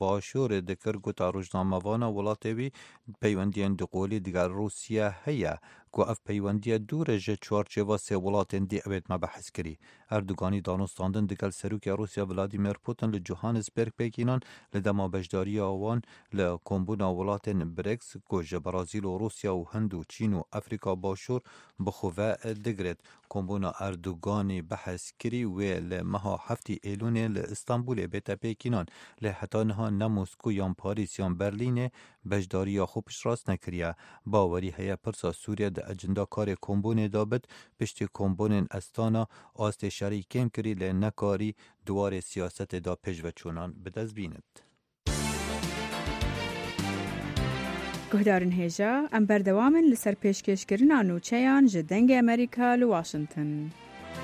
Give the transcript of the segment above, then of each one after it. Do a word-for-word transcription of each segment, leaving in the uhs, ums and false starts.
باشور دکر گوتا روزنامه‌وان ولاتوی پیوندیان دقولی دیگر روسیه هیا کو اف پیوندی دور ج چوارچوبا سه ولاتن دی اوید ما بحث کری اردوغانی دانستاندن دگل سروک روسیا ولادیمیر پوتین ل جوهانسبرگ پیکینان لدما بجداری آوان ل کمبونا ولاتن برکس کو ج برازیل و روسیا و هند و چین و افریقا باشور بخوه دگرد کمبونا اردوغانی بحث کری و ل مها هفتی ایلون ل استانبول بیت پیکینان ل حتی نها نه مسکو یا پاریس یا برلین بجداری خوبش راست نکریه باوری هیا پرسا سوریه د اجندا کار کمبون دابد پشت کمبون استانا آست شری کم کری ل نکاری دوار سیاست دا پج و چونان بدز بیند. گهدارن هیجا ام بردوامن لسر پیشکش کرنا نوچیان جدنگ امریکا لواشنطن.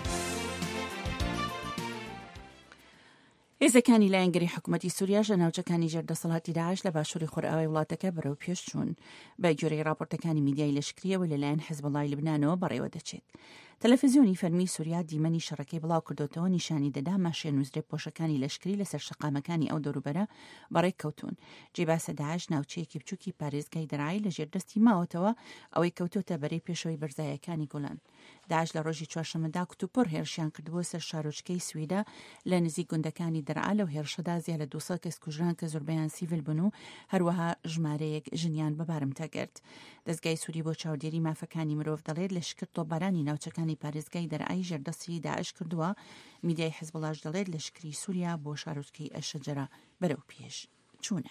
إذا كان لا ينجري حكومة سوريا جناوجا كان جرد صلاة داعش لباشور خرآوي ولاتك برو بيشتون بجوري رابورت كان ميديا الاشكرية ولا لان حزب الله لبنانو بري ودتشت تلفزيوني فرمي سوريا ديماني شركي بلاو كردوتو نشاني ددا ماشي نوزري بوشكاني لشكري لسر شقا مكاني أو دروبرا بري كوتون جيباس داعش ناوچي كيبچوكي باريزگاي درعي لجردستي ماوتوا أو كوتوتا بري بيشوي برزايا كاني قولان داعش لروجي چوارشمدا كتوبور هيرشيان كردبو سر شاروچكي سويدا لنزي گوندكاني درعا لو هيرشدا زيالة دوسا كس كجران كزربيان سيفل بنو هروها جماريك جنيان ببارم تاگرد دزگاي سوري بو چاوديري مافكاني مروف دليد لشكر طوباراني ناوچكاني پارێزگای دەرعای ژێردەستی داعش کردووە میدیای حزب اللهش دەڵێت لەشکری سووریا بۆ شارۆچکەی ئەشەجەرە بەرەو پێش چوونە.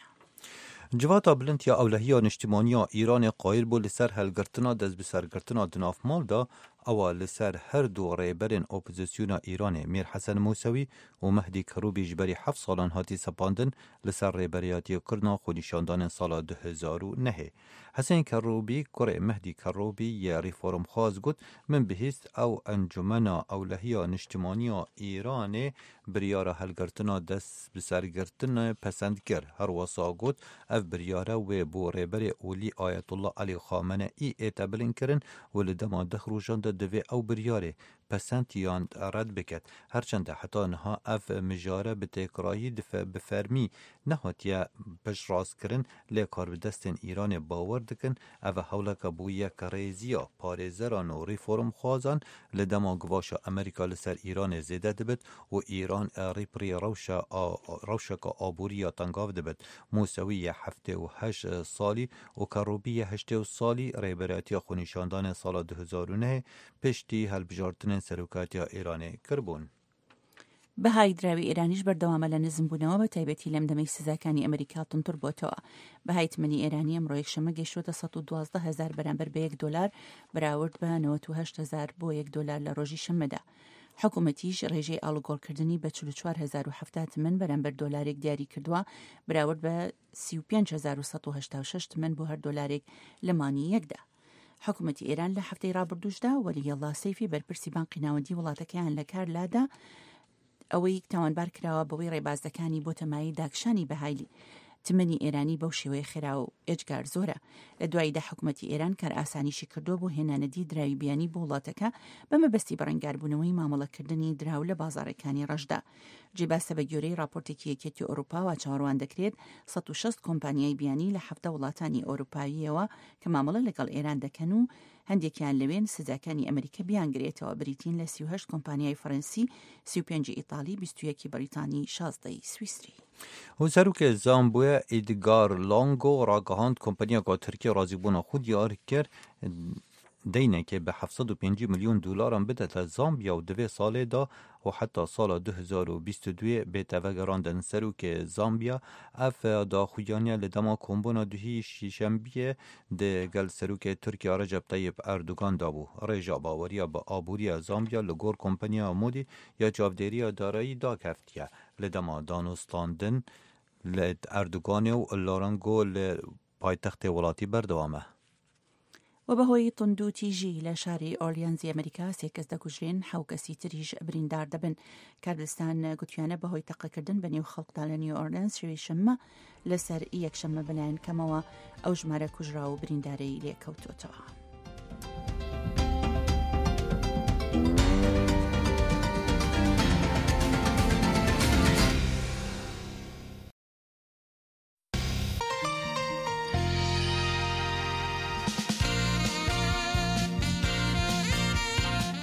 جواتا بلند یا اولهیا نشتیمانیا ایران قایل بو لسر هلگرتنا دز بسرگرتنا دناف مال دا او لسر هر دو ریبرین اپوزیسیونا ایران میر حسن موسوی و مهدی کروبی جبری هفت سالان هاتی سپاندن لسر ریبریاتی کرنا خونیشاندان سال دو هزار و نه. حسن کروبی کره مهدی کروبی یا ریفورم خواز گود من بهیست او انجمنا اولهیا نشتیمانیا ایران بریار هلگرتنا دست بسرگرتنا پسند گر هر واسا گود اف بریاره و بو ریبری اولی آیت الله علی خامنه ای ایتابلین کرن و لدما دخروجان دوی او بریاره پسند یاند رد بکد هرچند حتی نها اف مجاره به تکرایی دفع بفرمی نهاتیا بش راست کرن لی کار به دستن ایران باور دکن او حولک بویه کریزیا پارزران و ریفورم خوازان لدما گواشا امریکا لسر ایران زیده دبد و ایران ریپری روشا روشک آبوری تنگاو دبد موسوی هفته و هشت سالی و کروبی هشته و سالی ریبراتی خونیشاندان سال دو هزار و نه پشتی هلبجارتن سروکاتیا ایرانی کربون. بەهای دراوی ئێرانیش بەردەوامە لە نزم بوونەوە بە تایبەتی لەم دەمەی سزاکانی ئەمریکا تونتر بۆتەوە. بەهای تمەنی ئێرانی ئەمڕۆ یەکشەمە گەیشتووەتە سەد و دوازدە هەزار بەرامبەر بە یەک دۆلار بەراورد بە نەوەت و هەشت هەزار بۆ یەک دۆلار لە ڕۆژی شەممەدا. حکوومەتیش ڕێژەی ئاڵوگۆڕکردنی بە چل و چوار هەزار و هەفتاد تمەن بەرامبەر دۆلارێک دیاری کردووە بەراورد بە سی و پێنج هەزار و سەد و هەشتا و شەش تمەن بۆ هەر دۆلارێک لە مانی یەکدا. حکوومەتی ئێران لە هەفتەی ڕابردووشدا وەلیەڵڵا سەیفی بەرپرسی بانقی ناوەندی وڵاتەکەیان لە کار لادا ئەوەی تاوانبار کراوە بەوەی ڕێبازەکانی بۆ تەمایی داکشانی بەهایلی تمەنی ئێرانی بەو شێوەیە خێرا و ئێجگار زۆرە. لە دواییدا حکوومەتی ئێران کار ئاسانیشی کردو بۆ هێنانەدی دراوی بیانی بۆ وڵاتەکە بەمە بەستی بەڕەنگاربوونەوەی مامەڵەکردنی دراو لە بازاڕەکانی ڕەشدا. جێباسە بە گوێرەی راپۆرتێکی یەکێتی ئەوروپا وا چاوەڕوان دەکرێت سەد و شەست کۆمپانیای بیانی لە هەفتە وڵاتانی ئەوروپاییەوە کە مامەڵە لەگەڵ ئێران دەکەن و هەندێکیان لەوێن سزاکانی ئەمریکا بیانگرێتەوە بریتین لە سی و هەشت کۆمپانیای فەرەنسی سی و پێنج ئیتالی بیست و یەکی بەریتانی شازدەی سویسری. وزیروک زامبویا ایدگار لانگو راگهاند کمپانیا که ترکیه رازیبونا خود یار کرد دینه که به هفتصد و پنج میلیون دلار هم بده تا زامبیا و دوی ساله دا و حتی سال دو هزار و بیست و دو به توگراندن سرو که زامبیا اف دا خویانیا لدما کمبونا دوهی شیشنبیه ده گل سرو که ترکیه رجب طیب اردوگان دابو رجا باوریا با آبوریا زامبیا لگور کمپانیا مودی یا جابدیریا دارایی دا کفتیه لدما دانستاندن لد اردوگان و لارنگو لپایتخت ولاتی بردوامه. و بەهۆی تونندوتیژی لە شاری ئۆرلیانزی ئەمریکا سێ کەس دەکوژرێن حەو کەسی تریش بریندار دەبن. کاردستان گوتیانە بەهۆی تەقەکردن بە نێو خەڵکدا لە نیو ئۆرلێنز شەوی شەممە لەسەر یەکشەممە بەلایەن کەمەوە ئەو ژمارە کوژرا و بریندارەی لێکەوتوتەوە.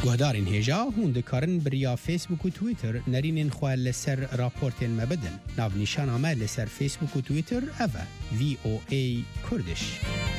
گهدارین هجا هون دکارن بریا فیسبوک و تویتر نرینین خواه لسر راپورتین مبدن. ناو نشان آمد لسر فیسبوک و تویتر اوه وی او ای کردش.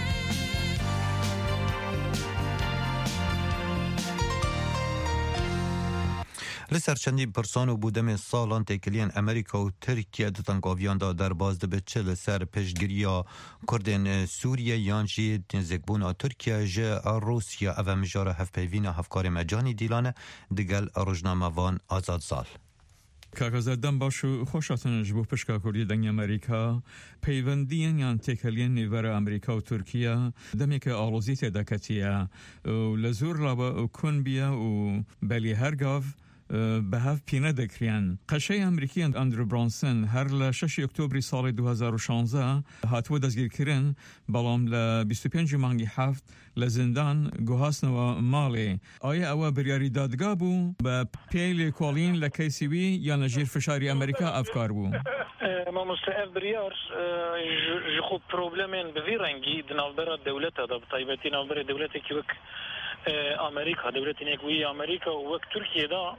لسر چندی پرسان و بودم سالان تکلین امریکا و ترکیه دتنگاویان دا در بازده به چه لسر پشگیریا کردن سوریه یانجی نزگبونا ترکیه جه روسیه او مجاره هف پیوین هفکار مجانی دیلانه دگل روزنامه وان آزاد سال. کاغذدان باشو خوشاتن جبو پشکا کردی دنگ امریکا پیوندین یان تکلین نیور امریکا و ترکیه دمی که آلوزی تدکتیه و لزور لابا کن بیا و بلی هرگاف به هف پینه دکریان. قشه امریکی اندرو برانسن هر لشش اکتبری سال دو هزار و شانزده هاتو دزگیر کرن بلام ل بیست و پنج مانگی هفت لزندان گوهاسن و مالی. آیا او بریاری دادگاه بو به پیل کولین لکیسی بی یا نجیر فشاری امریکا افکار بو؟ ما مستعف بریار جخو پروبلمین بوی رنگی دنالبرا دولت دا بطایبتی نالبرا دولت که وک امریکا دولتی نکوی امریکا و وک ترکیه دا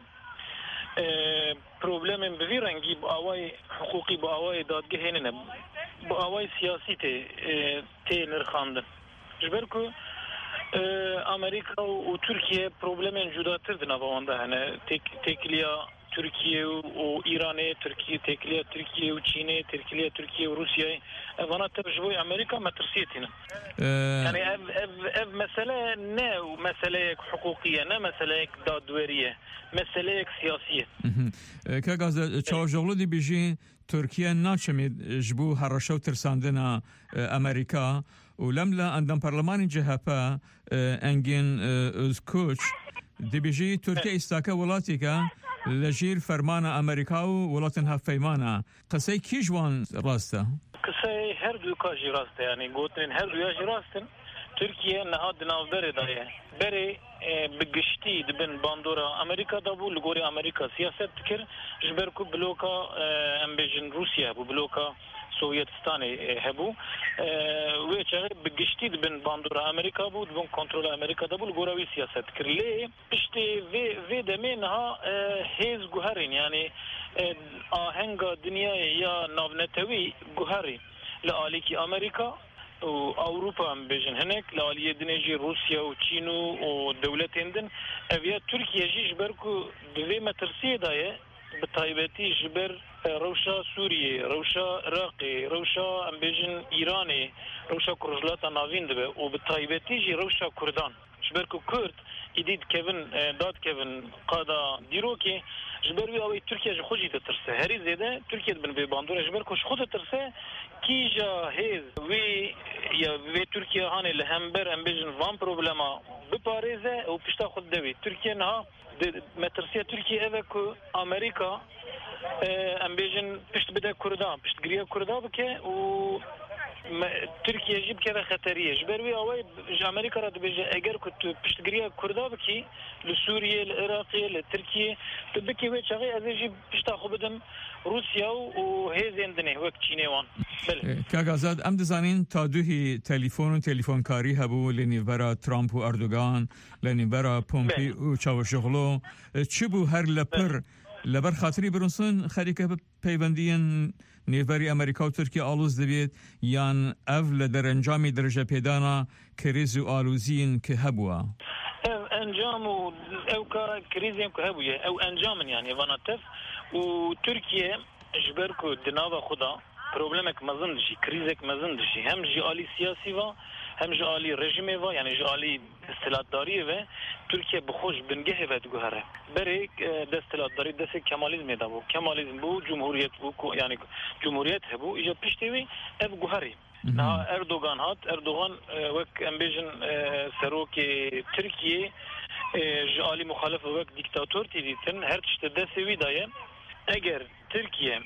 پروبلم به رنگی با آوای حقوقی با آوای دادگاه نه با آوای سیاسی ته ته نرخاندن جبر کو امریکا و ترکیه پروبلم جداتر دنوانده هنه تک تکلیا ترکیه و ایران ترکیه تکلیا ترکیه و چین تکلیا ترکیه و روسیه وانا تبجوی امریکا مترسیتنا يعني اف اف مساله نه مساله حقوقيه نه مساله دادوریه مساله سیاسیه که گاز چاوجولو دی بیجی ترکیه ناچمید جبو هرشو ترساندنا امریکا ولملا عندما برلمان جهپا انجن özkoç دی بیجی ترکیه استاکا ولاتی که لجیر فرمان امریکا و ولاتن هفیمانا قصه کی جوان راسته؟ قصه هر دو کاجی راسته یعنی گوتن هر دو کاجی راستن ترکیه نهاد ناوبره دایه بری بگشتی دبن باندورا امریکا دابو لگوری امریکا سیاست کر جبرکو بلوکا امبیجن روسیه بو بلوکا سوویتستانی هبو و چه بگشتی دبن باندورا امریکا بود دبن کنترل امریکا دابو لگوراوی سیاست کر لی پشتی وی وی دمین ها هیز گوهرین یعنی آهنگا دنیا یا ناونتوی گوهری لآلیکی امریکا و اوروبا هم بیجن هنک لالیه دنیجی روسیا و چین و دولت هندن اویا ترکیه جی جبر کو دوی مترسیه دایه بطایبتی جبر روشا سوریه روشا عراقی روشا هم بیجن ایرانی روشا کرجلات ناوین دبه و بطایبتی جی روشا کردان جبر کو کرد ایدید کevin داد کevin قادا دیرو که جبر وی اوی ترکیه خودی ترسه هری زیده ترکیه بن به باندور جبر کوش خود ترسه کی جا هیز وی یا وی ترکیه هانه لهمبر ام بیجن وان پروبلما بپاریزه و پشتا خود دوی ترکیه نه مترسیه ترکیه اوه کو امریکا ام بیجن پشت بده کردان پشت گریه کردان بکه و ترکیه جیب که خطریه جبر وی اوی امریکا را دبیجه اگر که پشتگیری کرده بکی لسوریه لعراقیه لترکیه تو بکی وی چاقی از جیب پشتا خوب بدن روسیا و هیزندنه وقت چینه وان بله که آزاد ام دزانین تا دوهی تلیفون و تلیفون کاری هبو لنیورا ترامپ و اردوگان لنیورا پومپی و چاوشغلو چی بو هر لپر لبر خاطری برونسون خریکه پیوندین نیوری امریکا و ترکیه آلوز دوید یان اف لدر انجامی درجه پیدانا کریز و آلوزین که هبوا انجام و او که کریزیم که هبویه او انجامن یعنی وانتف و ترکیه جبرکو دناوا خدا پروبلمک مزن دشی کریزک مزن دشی هم جی آلی سیاسی و هم جی آلی رژیمه و یعنی جی آلی استلاتداری و ترکیه بخوش بنگه و دگوهره بری دستلاتداری دست کمالیزم دا بو کمالیزم بو جمهوریت بو یعنی جمهوریت هبو ایجا پشتیوی اف گوهری نه اردوغان هات اردوغان وک امبیجن سروک ترکیه جی آلی مخالف وک دیکتاتور تیدیتن هر تشت دستی دایه اگر ترکیه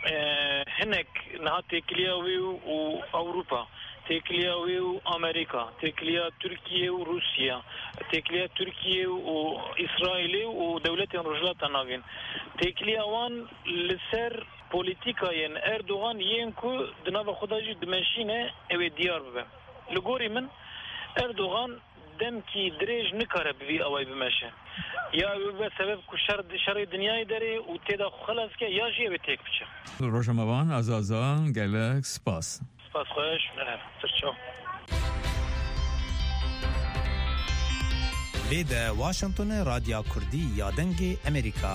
هناك نها تكلياوي وأوروبا تكلياوي وأمريكا تكليا تركيا وروسيا تكليا تركيا وإسرائيل ودولة رجلات ناوين تكليا وان لسر بوليتيكا ين أردوغان ينكو دنابا خداجي دمشينه اوه ديار ببه لغوري من أردوغان دمکی درێژ نکاره بوی ئەوەی بمەشە یا بە سبب کو شەڕ شەڕی دنیای دەرێ و تێدا خەڵەسکە یا ژێوێ تێک بچە ڕۆژەمەوان ئازازان گەلەک سپاس سپاس خۆش سەرچاو لێدە واشنگتن رادیا کوردی یا دەنگی ئەمریکا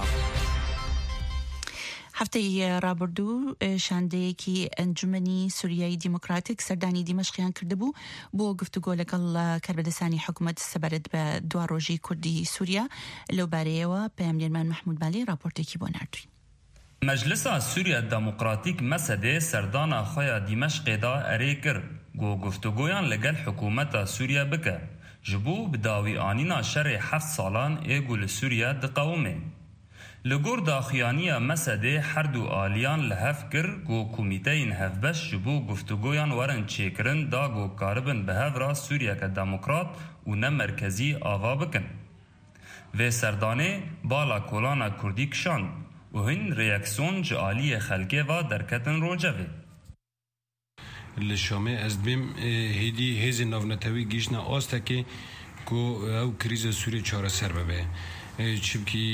هەفتەی ڕابردوو شاندەیەکی ئەنجومەنی سووریایی دیموکراتیک سەردانی دیمەشقیان کردبوو بۆ گفتوگۆ لەگەڵ کاربەدەستانی حکوومەت سەبارەت بە دوا ڕۆژی کوردی سووریا لەو بارەیەوە پەیامنێرمان محمود بالی راپۆرتێکی بۆ ناردووی. مجلسا سووریا دموکراتیک مەسەدێ سەردانا خۆیا دیمەشقێدا ئەرێ کرد گۆ گفتوگۆیان لەگەڵ حکوومەتە سووریا بکە ji bo bi dawîanîna şerê heft salan êgo li Sûriya diqewime. Li gor daxuyaniya Mesedê her du aliyan li hev kir got komîteyên hevbeş ji bo guftûgoyan werin çêkirin da got karibin bi hev ra Sûriyeke demokrat û ne merkezî ava bikin. Vê serdanê bala kolana Kurdî kişand û hin reaksiyon ji aliyê xelkê va derketin rojevê. Li Şamê ez dibêm hêdî hêzên navnetewî gîjna astekê ku ew krîza Sûriyê çareser bibe. Çimkî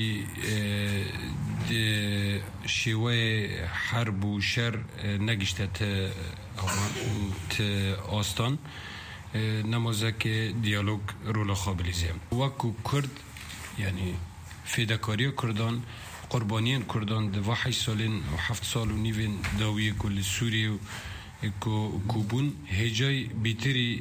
şêweyê herb û şer negişte ti astan nemazekê diyalog rola xwe bilîze. Wekû Kurd yani fêdekariya Kurdan qurbaniyên Kurdan di va heşt salên û heft sal û nîvên dawiyê ku li Sûriyê ku bûn hêcay bîtirî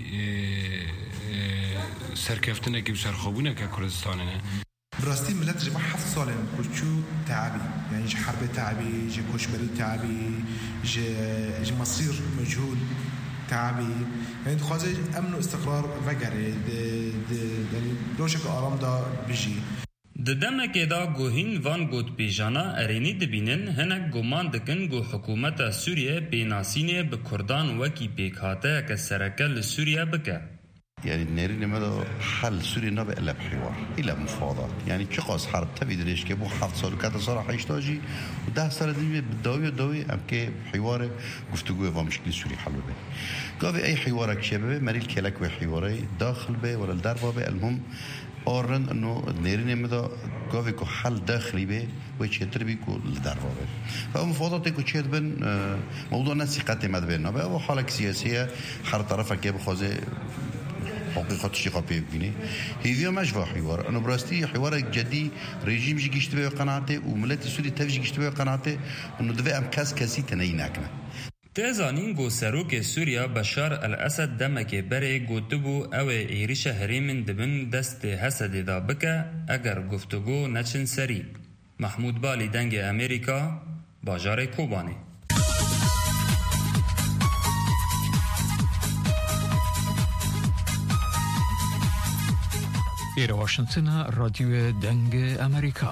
serkeftinekê û serxwebûneke Kurdistanê ne. براستی ملت جمع هفت ساله کشچو تعبی یعنی جه حرب تعبی جه کشبری تعبی جه جه مصير مجهول تعبی یعنی دخوازه امن و استقرار وگره یعنی روشک آرام دا بجی د دمکê da gohîn van gotpêjana erênî dibînin hinek guman dikin got hikûmeta Sûriye pênasînê bi Kurdan wekî pêkhateyeke sereke li Sûriye bike. يعني نريد ماذا حل سوريا نبى إلا بحوار إلا مفاوضات يعني كقاس حرب تبي دريش كبو حفظ صار كذا صار حيشتاجي وده صار دنيا بالدوية دوي أم كي حوار قفتوجو في مشكلة سوريا حل به قافي أي حوارك شبابه مريل كلك وحواري داخل به ولا الدربة به المهم أورن إنه نريد ماذا قافي كو حل داخلي به ويشتري بيكو الدربة به فمفاوضات يكو شيء بين موضوع ناس قتة ما بيننا بقى وحالك سياسية حر طرفك كيف خازي حقيقة الشيء قبيل بيني هي مش في حوار أنا براستي حوار جدي رجيم جي يشتبه قناعته وملت السوري تفجي يشتبه قناعته إنه دفع أم كاس كاسي تنيناكنا تزانین گو سروک سوریا بشار الاسد دمک بره گوتبو او ایریش هریمن دبن دست حسد دا بکه اگر گفتگو نچن سری. محمود بالی دنگ امریکا باجار کوبانی. إلى واشنطن راديو دنگ أمريكا.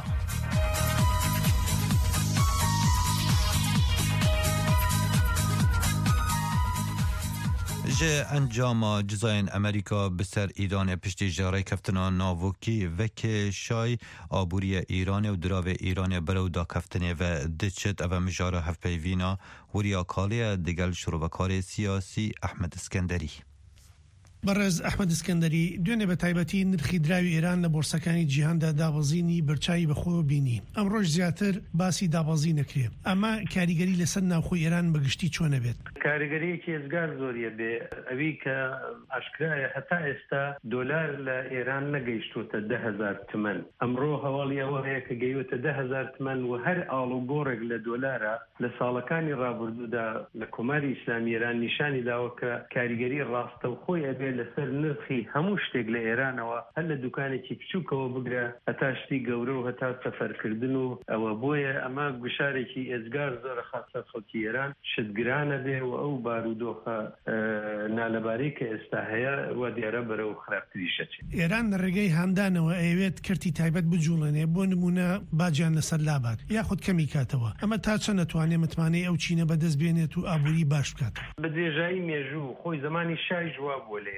جه انجام جزاین امریکا بسر ایران پشتی جاره کفتنا ناوکی وک شای آبوری ایران و دراو ایران برو دا کفتنه و دچت او مجاره هف پیوینا وریا کالی دگل شروبکار سیاسی احمد اسکندری. بەڕێز ئەحمەد ئیسکەندەری دوێنێ بە تایبەتی نرخی دراوی ئێران لە بۆرسەکانی جیهاندا دابەزینی بەرچاوی بەخۆ بینی. ئەمڕۆژ زیاتر باسی دابەزی نەکرێ. ئەمە کاریگەری لەسەر ناوخۆی ئێران بەگشتی چۆنە بێت؟ کاریگەریەکی ئێزگار زۆریە بێ ئەوی کە ئاشکرایە هەتا ئێستا دۆلار لە ئێران نەگەیشتوتە ده هەزار تمەن. ئەمڕۆ هەواڵی ئەوە هەیە کە گەیوتە ده هەزار تمەن و هەر ئاڵوگۆڕێک لە دۆلارە لە ساڵەکانی ڕابردوودا لە کۆماری ئیسلامی ئێران نیشانی داوە کە کاریگەری ڕاستەوخۆی ئەبێ لەسەر نرخی هەموو شتێک لە ئێرانەوە هەر لە دوکانێکی بچووکەوە بگرە هەتا شتی گەورە و هەتا سەفەرکردن و ئەوە بۆیە ئەمە گوشارێکی ئێزگار زۆرە خاصە خەڵکی ئێران شتگرانە بێ و ئەو بارودۆخە نالەبارەی کە ئێستا هەیە وا دیارە بەرەو خراپتریشە چێت. ئێران لە ڕێگەی هاندانەوە ئەوێت کردی تایبەت بجوڵێنێ بۆ نمونە باجیان لەسەر لابات یاخود کەمی کاتەوە ئەمە تا چەند نەتوانێت متمانەی ئەو چینە بەدەست بێنێت و ئابووری باش بکات. بە درێژایی مێژوو خۆی زمانی شای جواب بۆ لێ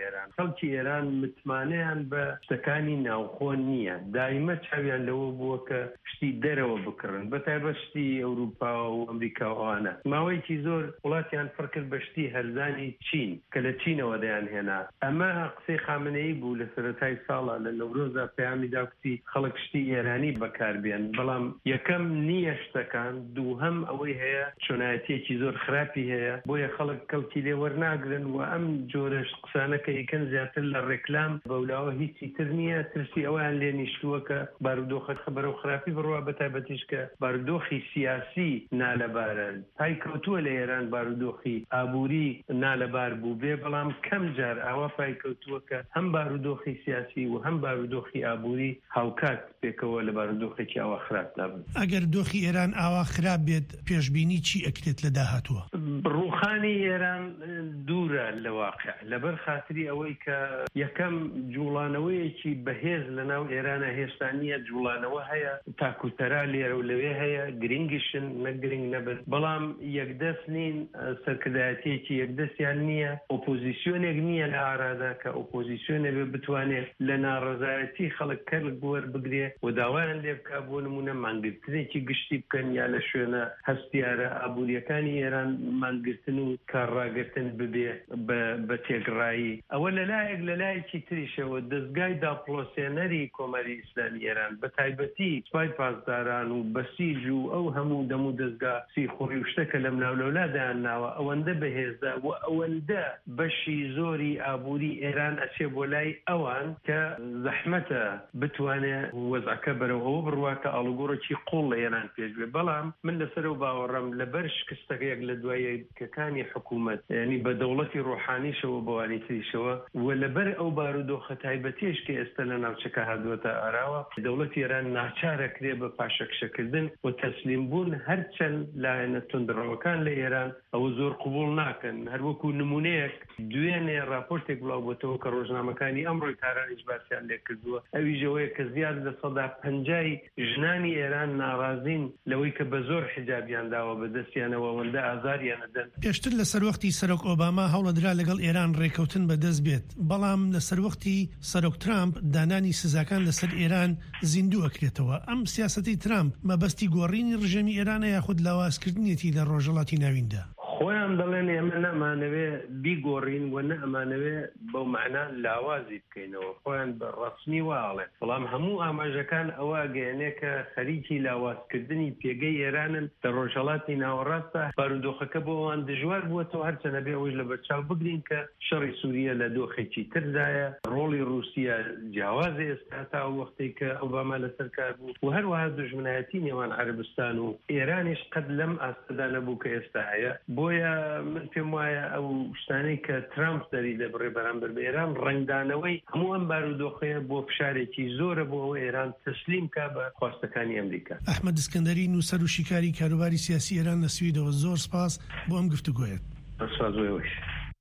ئێران خەڵکی ئێران متمانەیان بە شتەکانی ناوخۆ نییە دائیمە چاویان لەوە بووە کە شتی دەرەوە بکڕن بەتایبەت شتی ئەوروپا و ئەمریکا وانە ماوەیەکی زۆر وڵاتیان فڕکرد بە شتی هەرزانی چین کە لە چینەوە دەیانهێنا ئەمە قسەی خامنەیی بوو لە سەرەتای ساڵە لە نەورۆزە پەیامی داوتی خەڵک شتی ئێرانی بەکاربێن بەڵام یەکەم نییە شتەکان دووهەم ئەوەی هەیە چۆنایەتێکی زۆر خراپی هەیە بۆیە خەڵک کەڵکی لێ وەرناگرن و ئەم جۆرەش قسانەکە ئیکەن زیاتر لە ڕێکلام بەولاوە هیچی تر نییە ترسی ئەویان لێ نیشتووە کە بارودۆخەت خبرە و خراپی بڕوا بەتایبەتیش کە بارودۆخی سیاسی نالەبارە پای کەوتووە لە ئێران بارودۆخی ئابووری نالەبار بوو بێ بەڵام کەم جار ئاوا پای کەوتووە کە هەم بارودۆخی سیاسی و هەم بارودۆخی ئابووری هاوکات پێکەوە لە بارودۆخێکی ئاوا خراپ نابن ئەگەر دۆخی ئێران ئاوا خراپ بێت پێشبینی چی ئەکرێت لە داهاتووە ڕوخانی ئێران دوورە لە واقع لەبەر خاتری ئەوەی کە یەکەم جوڵانەوەیەکی بەهێز لە ناو ئێرانە هێشتا نییە جوڵانەوە هەیە تاکوتەرا لێرە و لەوێ هەیە گرنگیشن نەگرنگ نەبن بەڵام یەکدەست نین سەرکردایەتێکی یەکدەستیان نییە ئۆپۆزیسیۆنێک نییە لە ئارادا کە ئۆپۆزیسیۆنێ بێ بتوانێت لە ناڕەزایەتی خەڵک کەرک بوەر بگرێ و داوایان لێ بکا بۆ نمونە مانگرتنێکی گشتی بکەن یا لە شوێنە هەستیارە ئابوووریەکانی ئێران مانگرتن و کارڕاگرتن ببێ بە تێگڕایی ئەوە لەلایەک لەلایەکی تریشەوە دەستگای داپڵۆسێنەری کۆمەری ئیسلامی ئێران بە تایبەتی سوپای پاسداران و بەسیج و ئەو هەموو دەم و دەستگا سی خوڕی و شتەکە لەم ناولەولادایان ناوە ئەوەندە بەهێزدا و ئەوەندە بەشی زۆری ئابووری ئێران ئەچێ بۆ لای ئەوان کە زەحمەتە بتوانێت وەزعەکە بەرەوە بڕوا کە ئاڵوگۆڕێکی قوڵ لە ئێران پێشبێ بەڵام من لەسەر و باوەڕەم لەبەر شکستەکەیەک لە دوای کەکانی حکوومەت ینی بە دەوڵەتی ڕۆحانیشەوە بەوانی تریشەوە و لەبەر ئەو بارودۆخە تایبەتیش کە ئێستا لە ناوچەکە هاتووەتە ئاراوە دەوڵەتی ئێران ناچارە کرێ بە پاشەکشەکردن و تەسلیم بوون هەرچەند لایەنە تونندڕەوەکان لە ئێران ئەوە زۆر قبول ناکەن هەروەکو نمونەیەک دوێنێ راپۆرتێک بڵاو بۆتەوە کە ڕۆژنامەکانی ئەمڕۆی تارانیش باسییان لێ کردووە ئەویژەوەیە کە زیاد لە سەدا پەنجای ژنانی ئێران ناڕازین لەوەی کە بە زۆر حجابیان داوە بەدەستیانەوە وەندە ئازاریان ئەدەن پێشتر لە سەروەختی سەرۆک ئۆباما هەوڵەدرا لەگەڵ ئێران ڕێکەوتن بەدەست بێت بەڵام لە سەروەختی سەرۆک ترامپ دانانی سزاکان لەسەر ئێران زیندوو ئەکرێتەوە ئەم سیاسەتی ترامپ مەبەستی گۆڕینی ڕژەمی ئێرانە یاخود لاوازکردنیەتی لە ڕۆژهەڵاتی ناویندا خۆیان دەڵێن ئێمە نەمانەوێ بیگۆڕین و نە ئەمانەوێ بەو معنە لاوازی بکەینەوە خۆیان بە ڕەسمی واڵێن بەڵام هەموو ئاماژەکان ئەوە گەیەنێ کە خەریکی لاوازکردنی پێگەی ئێرانن لە ڕۆژهەڵاتی ناوەڕاستە بارودۆخەکە بۆ ئەوان دژوار بووەتەوە هەرچەنە بێ ئەوەش لە بەرچاو بگرین کە شەڕی سووریە لە دۆخێکی تردایە ڕۆڵی رووسیا جیاوازی ئێستا تا وەختەی کە ئۆباما لەسەر کار بوو و هەروەها دژمنایەتی نێوان عەرەبستان و ئێرانیش قەت لەم ئاستەدا نەبوو کە ئێستا هەیە بۆیە من پێم وایە ئەو شتانەی کە ترامپ دەری دەبڕێ بەرامبەر بە ئێران ڕنگدانەوەی هەموو ئەم بارودۆخەیە بۆ فشارێکی زۆرە بۆ ئەوە ئێران تەسلیم کا بە خواستەکانی ئەمریکا. ئەحمەد اسکەندەری نووسەر و شیکاری کاروباری سیاسی ئێران لە سویدەوە زۆر سپاس بۆ ئەم گفتوگۆیە. سپاسوێش.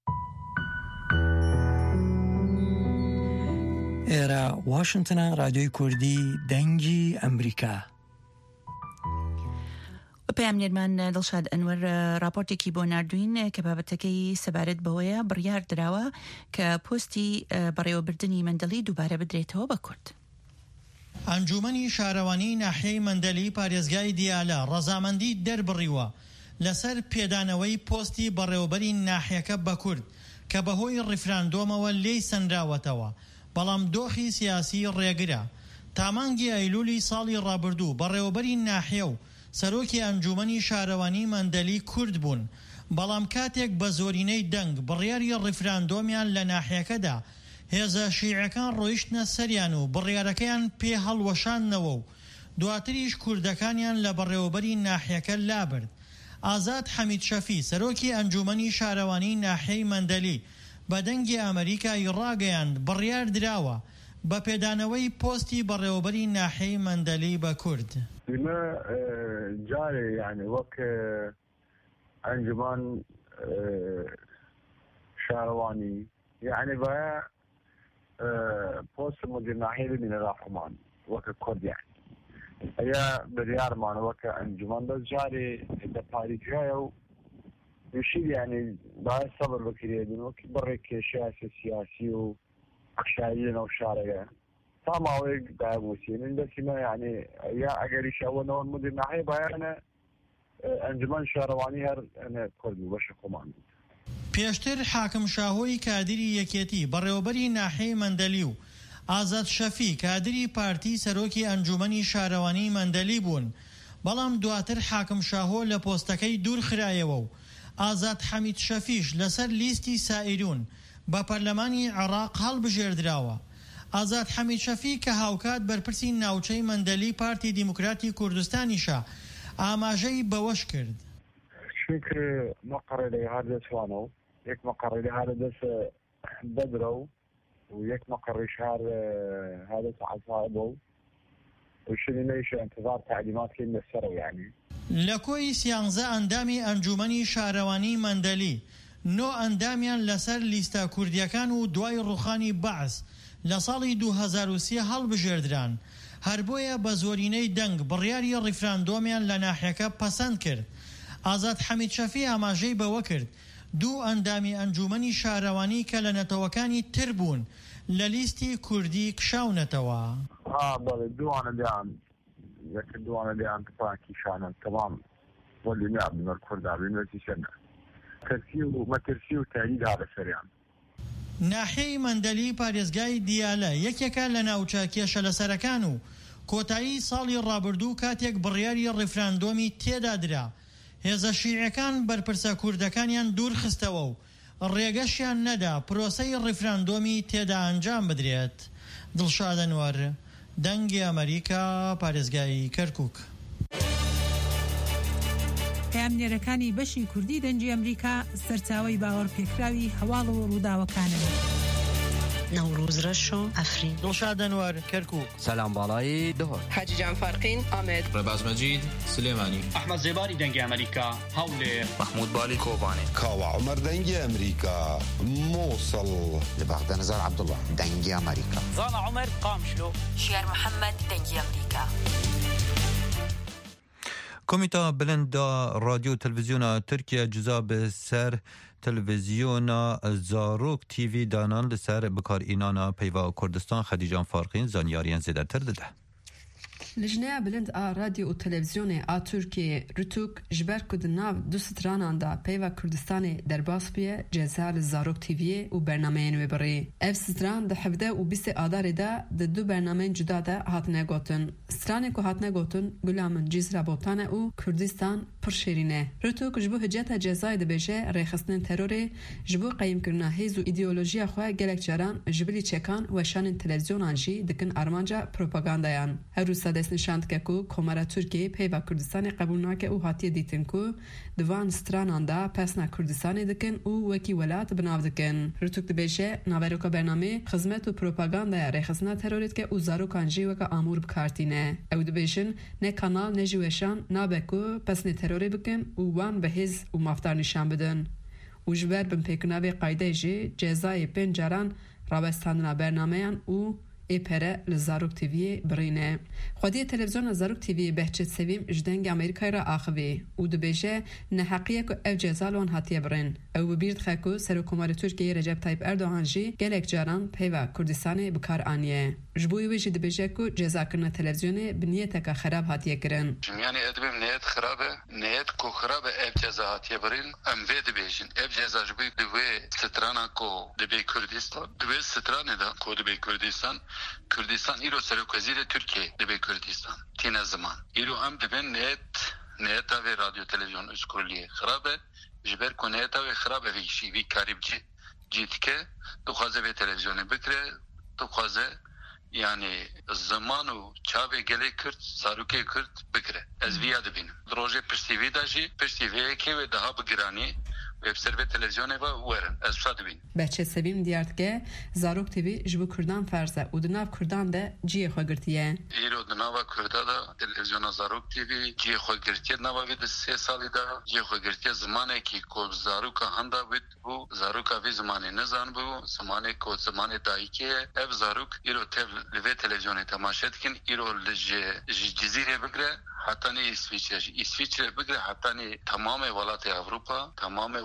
ئێرە واشنگتنە رادیۆی کوردی دەنگی ئەمریکا. پامنێرمان دڵشاد ئەنوەر راپۆرتێکی بۆ نردوین کە بابەتەکەی سەبارەت بەوەیە بڕیار دراوە کە پۆستی بەڕێوەبردننی مندەڵی دووبارە بدرێتەوە بە کورد. ئەنجومەنی شارەوانی ناحیەی مندەلی پارێزگای دیالە ڕەزامەندی دەربڕیوە لەسەر پێدانەوەی پۆستی بەڕێوەبەری ناحیەکە بە کورد کە بەهۆی ڕیفراندۆمەوە لێی سەنراوەتەوە بەڵام دۆخی سیاسی ڕێگرە. تامانگی ئەیلولی ساڵی ڕابردوو بەڕێوەبەری ناحیە و سەرۆکی ئەنجومەنی شارەوانی مندەلی کورد بوون بەڵام کاتێک بە زۆرینەی دەنگ بڕیاری ڕیفراندۆمیان لە ناحیەکەدا هێزە شیعەکان ڕۆیشتنە سەریان و بڕیارەکەیان پێ هەڵوەشاندنەوە و دواتریش کوردەکانیان لە بەڕێوەبەری ناحیەکە لابرد. ئازاد حەمید شەفی سەرۆکی ئەنجومەنی شارەوانی ناحیەی مندەلی بە دەنگی ئەمریکای ڕاگەیاند بڕیار دراوە بە پێدانەوەی پۆستی بەڕێوەبەری ناحیەی مندەلی بە کورد. ما جاري يعني وك أنجمان شارواني يعني بقى بوست مدير ناحية من الرحمن وك كرد يعني هي بريار معنا وك أنجمان بس جاري إذا باري جايو وشي يعني باید صبر بکریه دنو که برای کشیاس سیاسی و عشایین و شارعه تماوی باید موسیقی بس ما يعني يا اگریش اونو مدیر ناحیه بایانه انجمن شاروانی هر انا کردی باشه کمان. پێشتر حاکم شاهۆی کادری یەکێتی بەڕێوەبەری ناحەی مەندەلی و ئازاد شەفی کادری پارتی سەرۆکی ئەنجومەنی شارەوانی مەندەلی بوون، بەڵام دواتر حاکم شاهۆ لە پۆستەکەی دوور خرایەوە و ئازاد حەمید شەفیش لەسەر لیستی سائیرون بە پەرلەمانی عێراق هەڵبژێردراوە. ئازاد حەمید شەفی کە هاوکات بەرپرسی ناوچەی مەندەلی پارتی دیموکراتی کوردستانیشە ئاماژەی بەوەش کرد. شكر مقر لهذا سوانو يك مقر لهذا دس بدرو ويك مقر شهر هذا عصابو وشنو ليش انتظار تعليمات كلمة السرو يعني لكوي سيانزا اندامي انجومني شهرواني مندلي نو انداميان لسر ليستا كرديكان و دواي روخاني بعث لصالي دو هزار و سي هل بجردران هربويا بزوريني دنگ برياري ريفراندوميان لناحيكا پسند کرد. ئازاد حەمید شەفی ئاماژەی بەوە کرد دوو ئەندامی ئەنجومەنی شارەوانی کە لە نەتەوەکانی تر بوون لە لیستی کوردی کشاونەتەوە. اه بەڵێ دووانە لیان یەکە دووانە لیان تپاکی شانن تەمام وەلی نابنەر کوردابی نوێتی شەنە تەرسی و مەترسی و تاریدا لەسەریان. ناحیەی مەندەلی پارێزگای دیالە یەکێکە لە ناوچە کێشە لەسەرەکان و کۆتایی ساڵی ڕابردوو کاتێک بڕیاری ڕیفراندۆمی تێدا درا هێزە شیعەکان بەرپرسە کوردەکانیان دوور خستەوە و ڕێگەشیان نەدا پرۆسەی ڕیفراندۆمی تێدا ئەنجام بدرێت. دڵشاد ئەنوەر، دەنگی ئەمریکا، پارێزگای کەرکووک. پەیامنێرەکانی بەشی کوردی دەنگی ئەمریکا سەرچاوەی باوەڕپێکراوی هەواڵ و ڕووداوەکانن. نوروز رشو افرین. دڵشاد ئەنوەر، کەرکووک. سلام باڵایی دهۆر. حاجی جان فارقین ئامێد. ڕێباز مەجید سلێمانی. ئەحمەد زێباری دەنگی ئەمریکا هەولێر. محمود بالی کۆبانێ. کاوە عومەر دەنگی ئەمریکا مووسڵ. لە بەغدە نەزار عەبدوڵڵا دەنگی ئەمریکا. زانا عومەر قامشلۆ. شیار محەممەد دەنگی ئەمریکا. کمیتا بلند رادیو تلویزیون ترکیه جزا به سر تلویزیون زاروک تیوی دانان لسر بکار اینانا پیوا کردستان خدیجان فارقین زانیاریان زیده تر داده. لجنه بلند آ رادیو و تلویزیون آ ترکیه رتوک جبر کد ناو دو سترانان دا پیوا کردستان در باس بیه جزال زاروک تیویه و برنامه نوی بری. اف ستران ده حفده و بیست آدار دا ده دو برنامه جدا دا هاتنه گوتن. سترانه که هاتنه گوتن گلامن جیز رابطانه و کردستان پرشیرینه. رتوک جبو هجت جزای ده بجه ریخستن تروری جبو قیم کرنا هیز و ایدئولوژی خواه گلک جران جبلی چکان و شان تلویزیون آنجی دکن ارمانجا پروپاگاندایان. هر روز دست نشاند که کو کمره ترکیه پیوا کردستان قبول ناکه او هاتی دیتن کو دوان سترانان دا پسنا کردستان دکن او وکی ولات بناو دکن. رتوک دبیشه ناوروکا برنامه خدمت و پروپاگاندا ریخستنا تروریت که او زارو کانجی وکا آمور بکارتینه. او دبیشن نه کانال نه جوشان نابکو پسنی تروری بکن او وان بهز و مافتار نشان بدن. او جبر بن پیکناوی قایده جی جزای پنجران رابستاندنا برنامهان او ایپره لزاروک تیوی برینه. خودی تلویزیون زاروک تیوی بهچت سویم جدنگ امریکای را آخوی او دبیجه نحقیه که او جزالون هاتیه برین. او بیرد خاکو سروکمار ترکیه رجب طیب اردوغان جی گلک جاران پیوا کردستان بکار آنیه. جبوی ویجی دبیجه که جزا کرنا تلویزیون بنیت که خراب هاتیه کرن. یعنی ادبیم نیت خرابه نیت کو خرابه اب جزا هاتیه برین ام وی دبیجین اب جزا جبوی دوی سترانا کو دبی کردستان دوی سترانه دا کو دبی کردستان کردستان ایرو سرکوزیر ترکیه دبی کردستان تین زمان ایرو ام دبن نیت نیت و رادیو تلویزیون اسکولی خرابه جبر کو نیت و خرابه ویشی وی کاریب جی جیت که تو خوازه به تلویزیون بکره تو خوازه yani zamanı çabe gele kırt saruke kırt bikre ez viya dibin droje persivi daji persivi ke ve daha bigirani web server televizyonu ve werin ez şadibin بچه سبیم دیارد که زاروک تیوی جبو کردان فرزه و دناو کردان ده جیه خواه گرتیه ایرو دناو کرده ده تلویزیون زاروک تیوی جیه خواه گرتیه نوا وید سه سالی ده جیه خواه گرتیه زمانه که کو زاروک هنده وید بو زاروک وی زمانه نزان بو زمانه کو زمانه دایی که اف زاروک ایرو تیو لوی تلویزیون تماشید کن ایرو لجه جزیره بگره حتی نه اسویچه اسویچه بگره حتی نه تمام ولایت اروپا تمام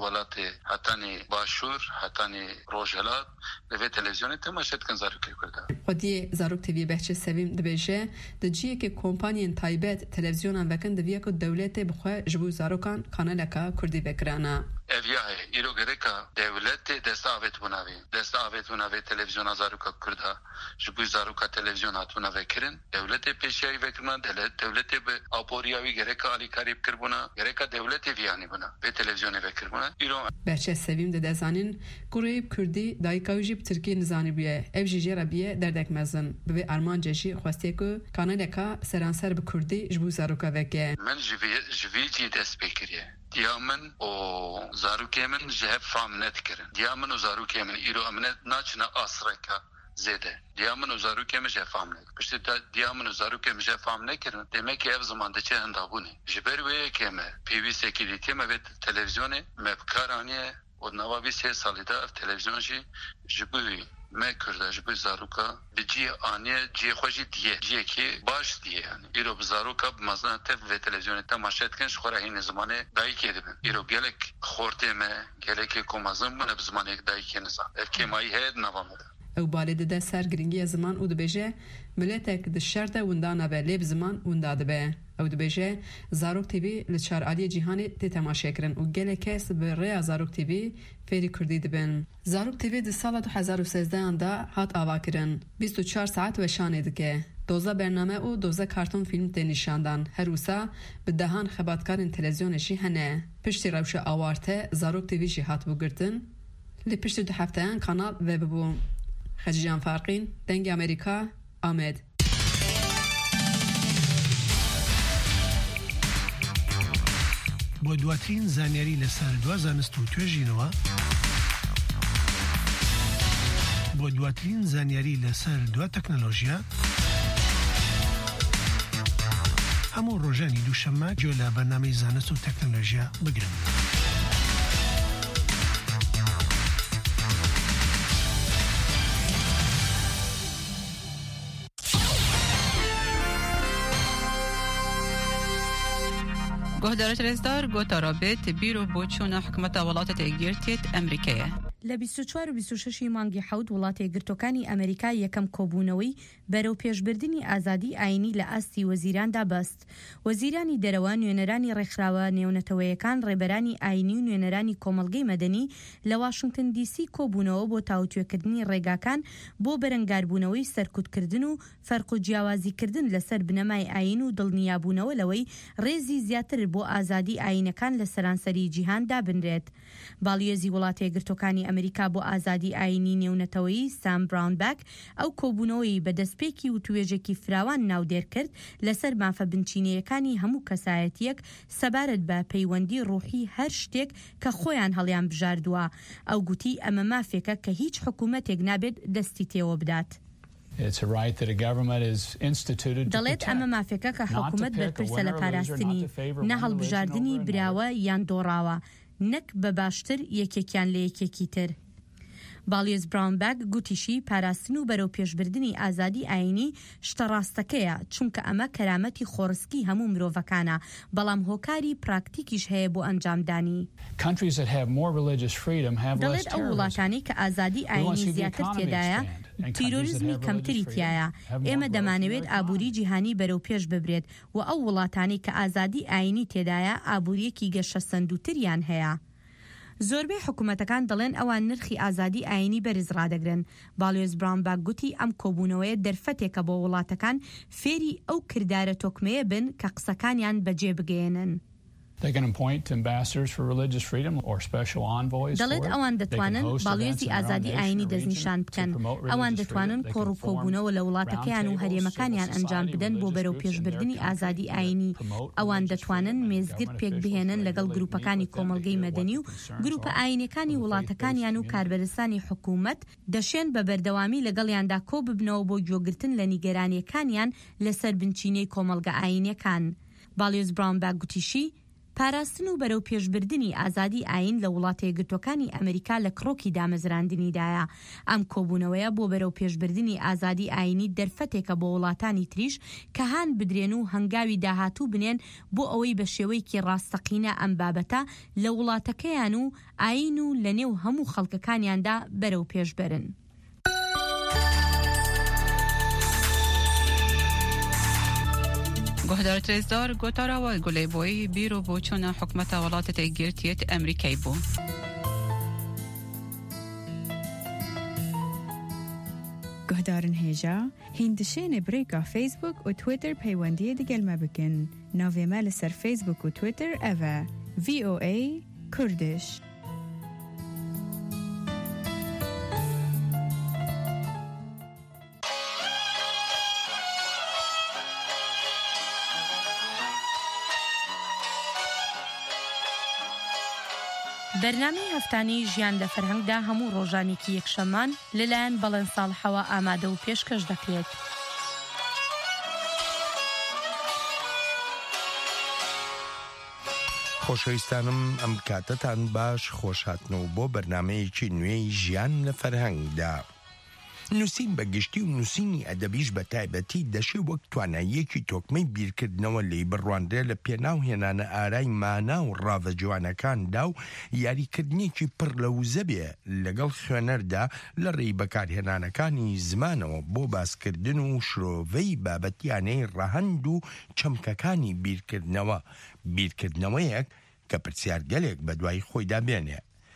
ولات هتانی باشور هتانی روجلات لوی تلویزیون تماشات کن زاروک کرده. خودی زاروک تیوی بچه سویم دبیجه دجیه که کمپانیان تایبت تلویزیونان وکن دویه که دولت بخواه جبو زاروکان کانالکا کردی بکرانا. اویاه ایرو گرکا دولت دست آوت بناوی دست آوت بناوی تلویزیون زاروکا کرده جبو زاروکا تلویزیون هاتونا وکرن دولت پیشیایی وکرنا دولت به آپوریاوی گرکا علی کاریب کربونا گرکا دولت ویانی بنا به تلویزیون وکربونا ایرو بچه سویم ده زانین گرویب کردی دایکاوجی بترکی نزانی بیه اف جی جی ربیه دردک مزن به ارمان جشی خواسته که کانالکا سرانسر به کردی جبو زاروکا وکه من جوی جوی جی دست بکریه دیامن و زاروکی من جهب فهم نت کرن دیامن و زاروکی من ایرو امنت ناچنا آسرکا زیده دیامن و زاروکی من جهب فهم نت پشت دیامن و زاروکی من جهب فهم نکرن دیمه که اف زمان دچه هندابونه جبر وی که ما پی وی سکیلیتی ما به تلویزیون مبکارانیه و نوابی سه سالی دا تلویزیون جی جبوی ما کرده جبوی زاروکا بجی آنیه جی خوشی دیه جی که باش دیه یعنی ایرو بزاروکا بمزنه تف و تلویزیون تماشات کنش خوره این زمانه دایی که دبن ایرو گلک خورده ما گلک کمازم بونه بزمانه دایی که نزان اف که مایی هید نوامده او بالده ده سرگرنگی زمان او دبیجه ملتک ده شرده وندانه به لیب زمان ونداده به او دبیجه زاروک تیوی لچار آلی جیهانی تی تماشه کرن و گله کس به ریا زاروک تیوی فیری کردی دبن. زاروک تیوی ده سال دو هزار و سیزده انده هات آوا کرن بیست و چهار ساعت و شانه دکه دوزه برنامه و دوزه کارتون فیلم تی نشاندن هر روسا به دهان خباتکارن تلویزیونشی هنه پشتی روش آوارته زاروک تیوی جی هات بگرتن لی پشتی دو هفته کانال و ببون خجیجان فارقین دنگ امریکا آمد بۆ دواترین زانیاری لەسەر دوا زانست و توێژینەوە بۆ دواترین زانیاری لەسەر دوا تەکنۆلۆژیا هەموو ڕۆژانی دووشەممە گوێ لە بەرنامەی زانست و تەکنۆلۆژیا بگرن. گهدارت رزدار گوتا رابط بیرو بوچون حکومت ولات تگیرتیت امریکیه. لە بیست و چوار و بیست و شەش مانگی حەوت وڵاتی یەکگرتوەکانی ئەمریکا یەکەم کۆبوونەوەی بەرەو پێشبردننی ئازادی ئاینی لە ئاستی وەزیراندا بەست. وەزیرانی دەرەوە نوێنەرانی ڕێکخراوە نێونەتەوەیەکان ڕێبەرانی ئاینی و نوێنەرانی کۆمەڵگەی مەدەنی لە واشنگتن دیسی کۆبوونەوە بۆ تاوتوێکردنی ڕێگاکان بۆ بەرەنگاربوونەوەی سەرکوتکردن و فەرق و جیاوازیکردن لەسەر بنەمای ئاین و دڵنیابوونەوە لەوەی ڕێزی زیاتر بۆ ئازادی ئاینەکان لە سەرانسەری جیهاندا بنرێت. باڵیێزی وڵاتی یەکگرتوەکانی ئەمریکا بۆ ئازادی ئاینی نێونەتەوەیی سام براونباک ئەو کۆبوونەوەی بەدەستپێکی و توێژێکی فراوان ناودێر کرد لەسەر مافە بنچینەیەکانی هەموو کەسایەتیەک سەبارەت بە پەیوەندی ڕوحی هەر شتێک کە خۆیان هەڵیان بژاردووە. ئەو گوتی ئەمە مافێکە کە هیچ حکوومەتێک نابێت دەستی تێوە بدات. دەڵێت ئەمە مافێکە کە حکوومەت بەرپرسە لە پاراستنی نە هەڵبژاردننی براوە یان دۆڕاوە نەک بە باشتر یەکێکیان لە یەکێکی تر. باڵیێز براونباک گوتیشی پاراستن و بەرەو پێشبردننی ئازادی ئاینی شتە ڕاستەکەیە چونکە ئەمە کەرامەتی خۆڕسکی هەموو مرۆڤەکانە بەڵام هۆکاری پراکتیکیش هەیە بۆ ئەنجامدانی. دەڵێت ئەو وڵاتانی کە ئازادی ئاینی زیاتر تێدایە تیرۆریزمی کەمتری تایە. ئێمە دەمانەوێت ئابووری جیهانی بەرەو پێش ببرێت و ئەو وڵاتانی کە ئازادی ئاینی تێدایە ئابووریەکی گەشە سندوتریان هەیە. زۆربەی حکوومەتەکان دەڵێن ئەوان نرخی ئازادی ئاینی بەرز ڕادەگرن. باڵیۆز براونباک گوتی ئەم کۆبوونەوەیە دەرفەتێکە بۆ وڵاتەکان فێری ئەو کردارە تۆکمەیە بن کە قسەکانیان بەجێ بگەێنن. دەڵێت ئەوان دەتوانن باڵێزی ئازادی ئاینی دەستنیشان بکەن. ئەوان دەتوانن کۆڕ و کۆبوونەوە لە وڵاتەکەیان و هەرێمەکانیان ئەنجام بدەن بۆ بەرەو پێشبردننی ئازادی ئاینی. ئەوان دەتوانن مێزگرت پێک بهێنن لەگەڵ گروپەکانی کۆمەڵگەی مەدەنی و گروپە ئاینەکانی وڵاتەکانیان و کاربەرستانی حکوومەت دەشێن بە بەردەوامی لەگەڵیاندا کۆ ببنەوە بۆ گوێگرتن لە نیگەرانیەکانیان لەسەر بنچینەی کۆمەڵگە ئاینیەکان. باڵێز براونباک گوتیشی پاراستن و بەرەو پێشبردننی ئازادی ئاین لە وڵاتە یەکگرتوەکانی ئەمریکا لە کڕۆکی دامەزراندنیدایە. ئەم کۆبوونەوەیە بۆ بەرەو پێشبردننی ئازادی ئاینی دەرفەتێکە بۆ وڵاتانی تریش کە هان بدرێن و هەنگاوی داهاتوو بنێن بۆ ئەوەی بە شێوەیەکی ڕاستەقینە ئەم بابەتە لە وڵاتەکەیان و ئاین و لە نێو هەموو خەڵکەکانیاندا بەرەو پێشبەرن. گۆهدار ترێزدار گۆتاراوە گولەی بۆی بیرۆ بۆ چۆنە حکومەتە وڵاتە تێگرتیەت ئەمریکای بوو. گۆهدارن هێژا هیندشێنێ برێکا فیسبوک و تویتر پەیوەندیە دەگەلمە بکەن. ناوێمە لەسەر فیسبوک و تویتر ئەڤە ڤی ئۆ ئەی کوردش. بەرنامەی هەفتانەی ژیان لە فەرهەنگدا هەموو ڕۆژانێکی یەکشەممان لەلایەن بەڵێن ساڵحەوە ئامادە و پێشکەش دەکرێت. خۆشەویستانم ئەم کاتتان باش خۆشهاتنەوە بۆ بەرنامەیەکی نوێی ژیان لە فەرهەنگدا. نووسین بە گشتی و نووسینی ئەدەبیش بە تایبەتی دەشێ وەک تواناییەکی تۆکمەی بیرکردنەوە لێی بڕواندرێ لە پێناو هێنانە ئارای مانا و ڕاوە جوانەکاندا و یاریکردنێکی پڕ لە وزە بێ لەگەڵ خوێنەردا لە ڕێی بەکارهێنانەکانی زمانەوە بۆ باسکردن و شرۆڤەی بابەتیانەی ڕەهەند و چەمکەکانی بیرکردنەوە بیرکردنەوەیەک کە پرسیارگەلێک بە دوای خۆیدا بێنێ.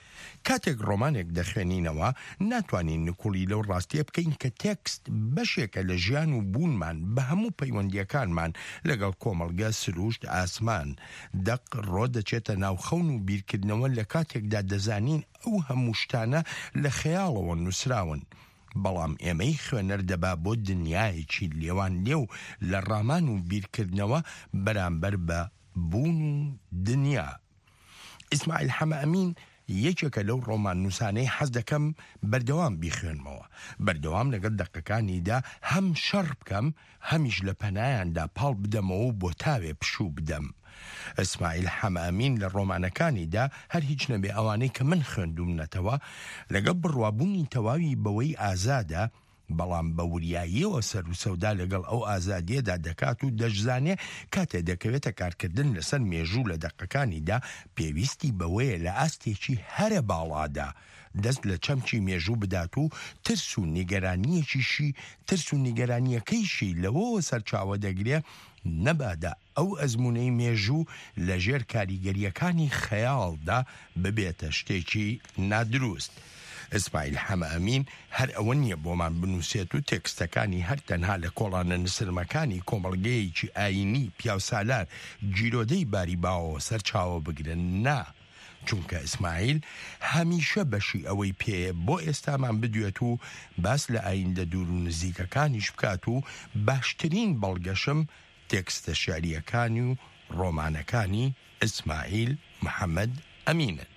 کاتێک ڕۆمانێک دەخوێنینەوە ناتوانین نکوڵی لەو ڕاستیە بکەین کە تێکست بەشێکە لە ژیان و بوونمان بە هەموو پەیوەندیەکانمان لەگەڵ کۆمەڵگە سروشت ئاسمان دەق ڕۆ دەچێتە ناوخەون و بیرکردنەوە لە کاتێکدا دەزانین ئەو هەموو شتانە لە خەیاڵەوە نووسراون. بەڵام ئێمەی خوێنەر دەبا بۆ دنیایەکی لێوان لێو لە ڕامان و بیرکردنەوە بەرامبەر بە بوون و دنیا. ئیسماعیل حەمە ئەمین یەکێکە لەو ڕۆمان نووسانەی حەز دەکەم بەردەوام بیخوێنمەوە، بەردەوام لەگەڵ دەقەکانیدا هەم شەڕ بکەم هەمیش لە پەنایاندا پاڵ بدەمەوە بۆ تاوێ پشوو بدەم. ئیسماعیل حەمە ئەمین لە ڕۆمانەکانیدا هەر هیچ نەبێ ئەوانەی کە من خوێندومنەتەوە لەگەڵ بڕوابوونی تەواوی بەوەی ئازادە، بەڵام بە وریاییەوە سەر و سەودا لەگەڵ ئەو ئازادیەدا دەکات و دەشزانێ کاتێ دەکەوێتە کارکردن لەسەر مێژوو لە دەقەکانیدا پێویستی بەوەیە لە ئاستێکی هەرە باڵادا دەست لە چەمکی مێژوو بدات و ترس و نیگەرانیەکیشی ترس و نیگەرانیەکەیشی لەوەوە سەرچاوە دەگرێ نەبادا ئەو ئەزمونەی مێژوو لە ژێر کاریگەریەکانی خەیاڵدا ببێتە شتێکی نادروست. ئیسماعیل حەمە ئەمین هەر ئەوە نییە بۆمان بنووسێت و تێکستەکانی هەر تەنها لە کۆڵانە نسرمەکانی کۆمەڵگەیەکی ئاینی پیاوسالار جیرۆدەی باری باوەوە سەر چاوە بگرن، نا، چونکە ئیسماعیل هەمیشە بەشی ئەوەی پێیە بۆ ئێستامان بدوێت و باس لە ئایندە دوور و نزیکەکانیش بکات و باشترین بەڵگەشم تێکستە شاریەکانی و ڕۆمانەکانی ئیسماعیل محەممەد ئەمینن.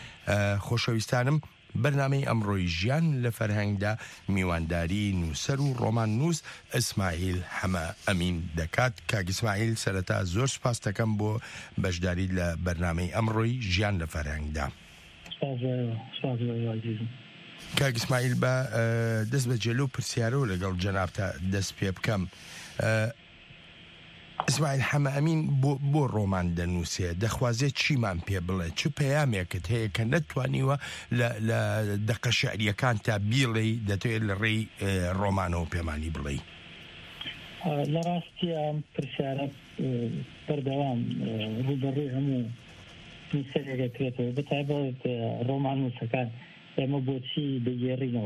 خۆشەویستانم بەرنامەی ئەمڕۆی ژیان لە فەرهەنگدا میوانداری نووسەر و ڕۆمان نووس ئیسماعیل حەمە ئەمین دەکات. کاک ئیسماعیل سەرەتا زۆر سپاس دەکەم بۆ بەشداری لە بەرنامەی ئەمڕۆی ژیان لە فەرهەنگدا. کاک ئیسماعیل بە دەست بە جێلۆ پرسیارەوە لەگەڵ جەنابتە دەست پێ بکەم. ئیسماعیل حەمە ئەمین بۆ بۆ ڕۆمان دەنووسێ دەخوازێت چیمان پێ بڵێ، چ پەیامێکت هەیە کە نەتوانیوە لە دەقە شعریەکان تا بیڵێ دەتوێت لە ڕێی ڕۆمانەوە پێمانی بڵێ؟ لە ڕاستی ئەم پرسیارە بەردەوام ڕوبەڕووی هەموو نووسەرێکەکرێتەوە بەتایبەت ڕۆمان نووسەکان ئێمە بۆچی بگێڕینەوە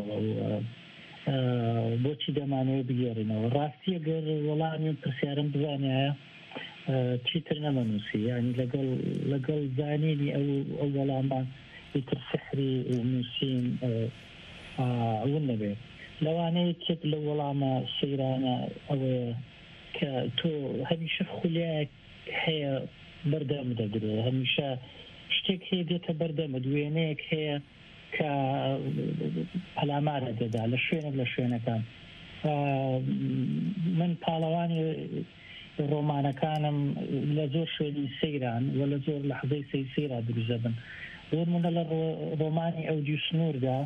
بۆچی دەمانەوە بگێڕینەوە. ڕاستی ئەگەر وەڵامی پرسیارم بزانایە چیتر نەمەنووسی، ینی لەگەڵ لەگەڵ زانینی ئەو ئەو وەڵامان ئیتر سحری نووسین ئەوون نەبێ. لەوانەیە کێت لە وەڵامە سەیرانە ئەوەیە کە تۆ هەمیشە خولایەک هەیە بەردەم دەگرێ، هەمیشە شتێک هەیە دێتە بەردەمە، دوێنەیەک هەیە کە پەلامارە دەدا لە شوێنێک لە شوێنەکان. من پاڵەوانی ڕۆمانەکانم لە زۆر شوێنی سەیران و لە زۆر لەحظەی سەی سەیرا دروزە بن بۆمونە لە ڕۆمانی ئەودی سنووردا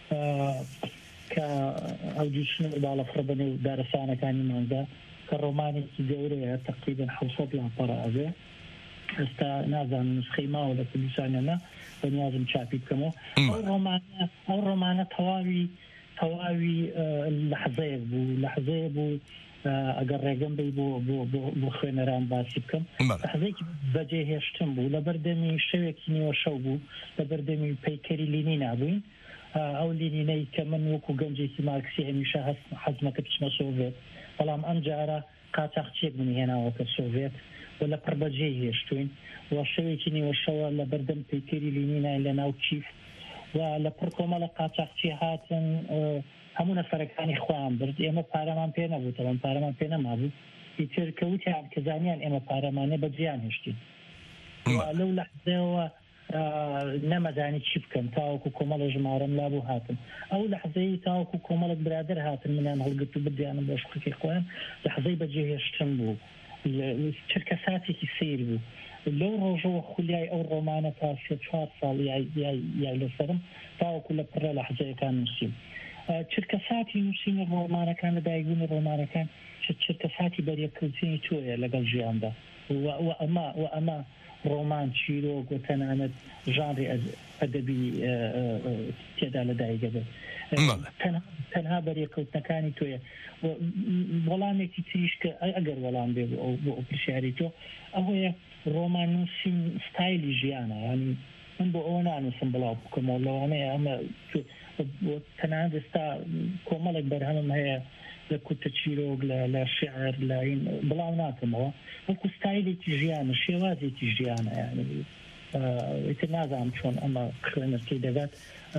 کە ئەودی سنوور باڵەفڕ بنێ و دارەسانەکانی مانگدا کە ڕۆمانێکی گەورەیە تقریباً حوسەد لاپەڕازێ ئێستا نازانم نسخەی ماوە لە کوردستانەنە بەنیازم چاپی بکەمەوە ئەو ڕۆمانە ئەو ڕۆمانە تەواوی تەواوی لەحزەیەک بوو لەحزەیە بوو ئەگەر ڕێگەم بی بۆ خوێنەران باسی بکەم لەحزەیەکی بەجێهێشتن بوو لە بەردەمی شەوێکی نیوە شەو بوو لە بەردەمی پەیکەری لینی نابووین ئەو لینینەی کە من وەکو گەنجێکی مارکسی هەمیشە حەزمەکە بچمە سۆڤێت بەڵام ئەم جارە قاچاقچێک منهێناوەکە سۆڤێت و لە پڕبەجێ هێشتوین و شەوێکی نیوە شەوە لە بەردەم پەیکەری لینینای لە ناو چیف و لە پڕ کۆمەڵە قاچاقچی هاتن هەموو نەفەرەکانی خۆیان برد ئێمە پارەمان پێ نەبوو تەوان پارەمان پێ نەمابوو ئیتر کەوتیان کە زانیان ئێمە پارەمانێ بەجیان هێشتین لەو لەحزەوە نەمەزانی چی بکەم تاوەکو کۆمەڵە ژمارەم لابوو هاتن ئەو لەحزەی تاوەکو کۆمەڵک برادر هاتن منیان هەڵگرت و بردیانم بۆ شوقی خۆیان لەحزەی بەجێهێشتن بوو چرکە ساتێکی سیر بوو لەو ڕۆژەوە خولیای ئەو ڕۆمانە تا سێ چوار ساڵ یای لەسەرم تاوەکو لە پڕە لە حەزەیەکان نووسیم چرکە ساتی نووسینە ڕۆمانەکان لە دایکبوونی ڕۆمانەکان چرکە ساتی بەریەکەوتنی تۆیە لەگەڵ ژیاندا و ئەمە و ئەمە ڕۆمان چیرۆک و تەنانەت ژانری ئەدەبی تێدا لە دایکە بێت تەنها بەریەکەوتنەکانی تۆیە وەڵامێکی تریش کە ئەگەر وەڵام بێ بۆ ئەو پرسیاری تۆ ئەوەیە ڕۆمان نووسین ستایلی ژیانە ینی من بۆ ئەوە نانووسم بڵاو بکەمەوە لەوانەیە ئەمە تەنانەت ئێستا کۆمەڵێک بەرهەمم هەیە لە کوتە چیرۆک لە شعر لە این بڵاو ناکەمەوە وەکو ستایلێکی ژیانە شێوازێکی ژیانە یعنی ئیتر نازانم چۆن ئەمە خوێنەرکەی دەگات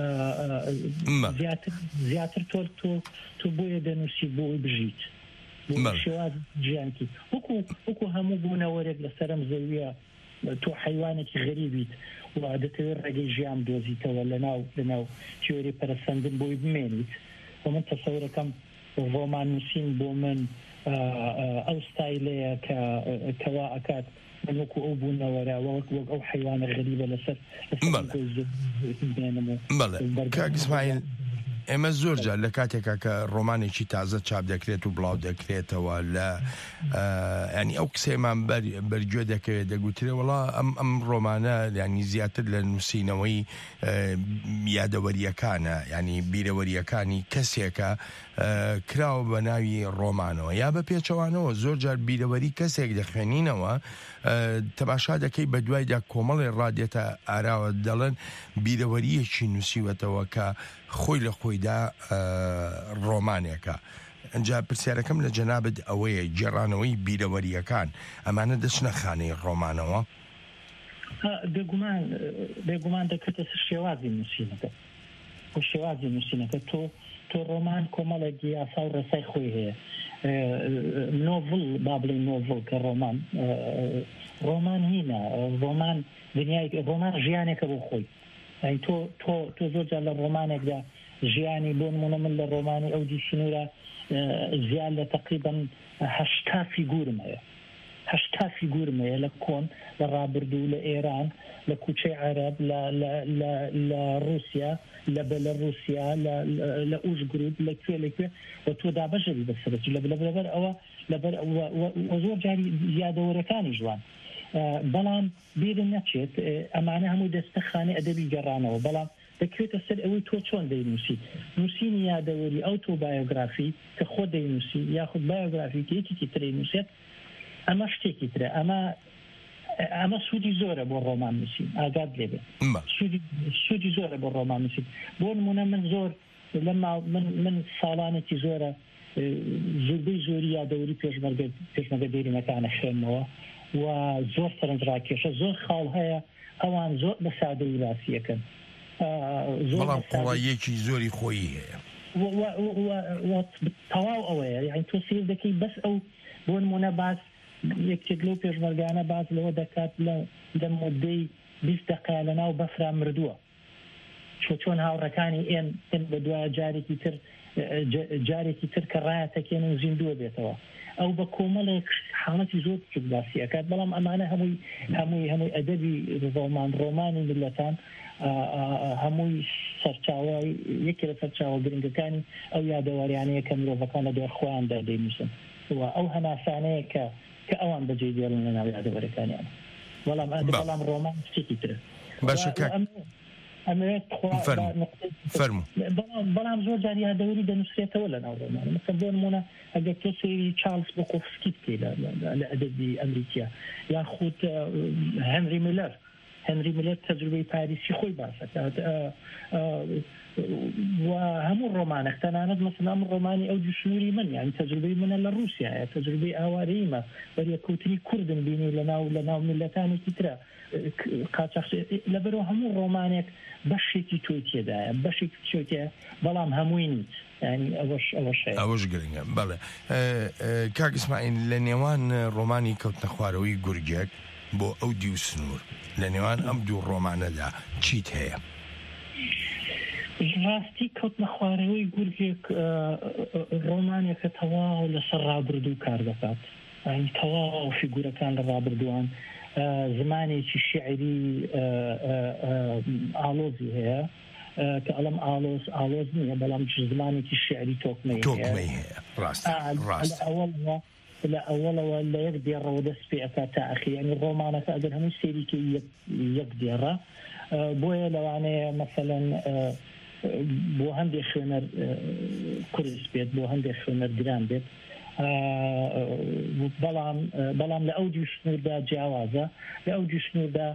زیاتر تۆ تۆ تۆ بۆیە دەنووسی بۆی بژیت شێواز ژیانکی وەکو وەکو هەموو بوونەوەرێک لەسەرم زەویە تۆ حیوانێکی غەریبیت و دەتەوێت ڕێگەی ژیان دۆزیتەوە لەناو لەناو تیۆری پەرەسەندن بۆی بمێنیت و من تەسەورەکەم ڕۆمان نووسین بۆ من ئەو ستایلەیە کەوا ئەکات من وەکو ئەو بوونەوەرە وەک وەک ئەو حیوانە غەریبە لەسەر کاک ئێمە زۆر جار لە کاتێکا کە ڕۆمانێکی تازە چاپ دەکرێت و بڵاو دەکرێتەوە لە ینی ئەو کسێمان بەرگوێ دەکەوێت دەگوترێ وڵا ئەم ئەم ڕۆمانە ینی زیاتر لە نووسینەوەی یادەوەریەکانە ینی بیرەوەریەکانی کەسێکە کراوە بە ناوی ڕۆمانەوە یا بە پێچەوانەوە زۆر جار بیرەوەری کەسێک دەخوێنینەوە تەماشا دەکەی بە دوایدا کۆمەڵی ڕادێتە ئاراوە دەڵێن بیرەوەریەکی نووسیوەتەوە کە خۆی لە خۆیدا ڕۆمانێکە ئەنجا پرسیارەکەم لە جەنابەت ئەوەیە گێڕانەوەی بیرەوەریەکان ئەمانە دەچنە خانەی ڕۆمانەوە بێگومان بێگومان دەکرێتە شێوازی نووسینەکە و شێوازی نووسینەکە تۆ تۆ ڕۆمان کۆمەڵێکی یاسا و ڕێسای خۆی هەیە نۆڤڵ با بڵێ نۆڤڵ کە ڕۆمان ڕۆمان هینە ڕۆمان دنیای ڕۆمان ژیانێکە بۆ خۆی تۆ تۆ تۆ زۆر جار لە ڕۆمانێکدا ژیانی بۆ نمونە من لە ڕۆمانی ئەودی سنوورە زیان لە تقریبا هەشتا فیگورم هەیە هەشتا فیگورم هەیە لە کۆن لە ڕابردوو لە ئێران لە کوچەی عەرەب لە رووسیا لە بەلەڕووسیا لە ئوژگرود لەکوێ لەکوێ و تۆ دابەژەری بەسەرەت لەبەر ئەوە لەبەر زۆر جاری زیادەوەرەکانی جوان بەڵام بیرم نەچێت ئەمانە هەموو دەستە خانەی ئەدەبی گەڕانەوە بەڵام دەکوێتە سەر ئەوەی تۆ چۆن دەینووسی نووسینی یادەوەری ئەو تۆ بایۆگرافی کە خۆ دەینووسی یاخود بایۆگرافی یەکێکی ترەی نووسێت ئەمە شتێکی ترە ئەمە ئەمە سوودی زۆرە بۆ ڕۆمان نووسین ئاگات لێبێت سوودی زۆرە بۆ ڕۆمان نووسین بۆ نمونە من زۆر لەما من ساڵانێکی زۆرە زۆربەی زۆری یادەوەری پێشمەرگە دێرینەکانە خوێندنەوە و زۆر سەرنجڕاکێشە زۆر خاڵ هەیە ئەوان زۆر بە سادەی باسیەکەن بەڵام قوڵایەکی زۆری خۆی هەیە تەواو ئەوەیە یعنی تۆ سیر دەکەی بەس ئەو بۆ نمونە باس یەکێک لەو پێشمەرگانە باس لەوە دەکات لە مودەی بیست دقیقە لەناو بەفرا مردووە چۆن هاوڕەکانی ئێن بە دوایە جارێکی تر جارێکی تر کە ڕایەتەکێن و زیندووە بێتەوە ئەو بە کۆمەڵێک حاڵەتی زۆر بچوک باسی ئەکات بەڵام ئەمانە هەمووی هەمووی هەمووی ئەدەبی ڕۆمان ڕۆمانی ملەتان هەمووی سەرچاوی یەکێ لە سەرچاوە گرنگەکانی ئەو یادەوەریانەیە کە مرۆڤەکان لە دەوای خۆیاندا دەینووسن و ئەو هەناسانەیە کە کە ئەوان بەجێ دێڵن لە ناو یادەوەریەکانیان بەڵام بەڵام ڕۆمان شتێکی ترە بەڵام زۆر جاری یادەوەری دەنووسێتەوە لە ناو ڕۆمانە مثلا بۆ نمونە ئەگەر تۆ سەیری چارلز بوکۆفسکی بکەیت لە ئەدەبی ئەمریکا یاخود هەنری میلەر هەنری میلەر تەجروبەی پاریسی خۆی باسەکات و هەموو ڕۆمانێک تەنانەت مثلا ئەم ڕۆمانی ئەو جوشنووری من یعنی تەجروبەی منە لە رووسیایە تەجروبەی ئاوارەیمە بەریەکەوتنی کوردن بینی لە ناو لە ناو میلەتانێکی ترە قاچاق لەبەرەوە هەموو ڕۆمانێک بەشێکی تۆی تێدایە بەشێکی تۆتێ بەڵام هەمووی نیت ینی ئەوەش ئەوەش ئەوەش گرنگە بەڵێ کاک ئیسماعیل لە نێوان ڕۆمانی کەوتنە خوارەوەی گورگێک بۆ ئەو دی و سنوور لە نێوان ئەم دوو ڕۆمانەدا چیت هەیە؟ ڕاستی کەوتنە خوارەوەی گورگێک ڕۆمانێکە تەواو لەسەر ڕابردوو کار دەکات ینی تەواو فیگورەکان لە ڕابردووان زمانێکی شیعری ئالۆزی هەیە کە ئەڵەم ئالۆز ئالۆز نییە بەڵام زمانێکی شیعری تۆکمەی هەیە ڕاست لە ئەوڵەوە لە یەک دێڕەوە دەست پێ ئەکات تا ئەخی ینی ڕۆمانەکە ئەگەر هەموو سێریکە یەک دێڕە بۆیە لەوانەیە مەسەلەن بۆ هەندێک خوێنەر کورس بێت بۆ هەندێک خوێنەر گران بێت بەڵام بەڵام لە ئەو جوشنوردا جیاوازە لە ئەو جوشنوردا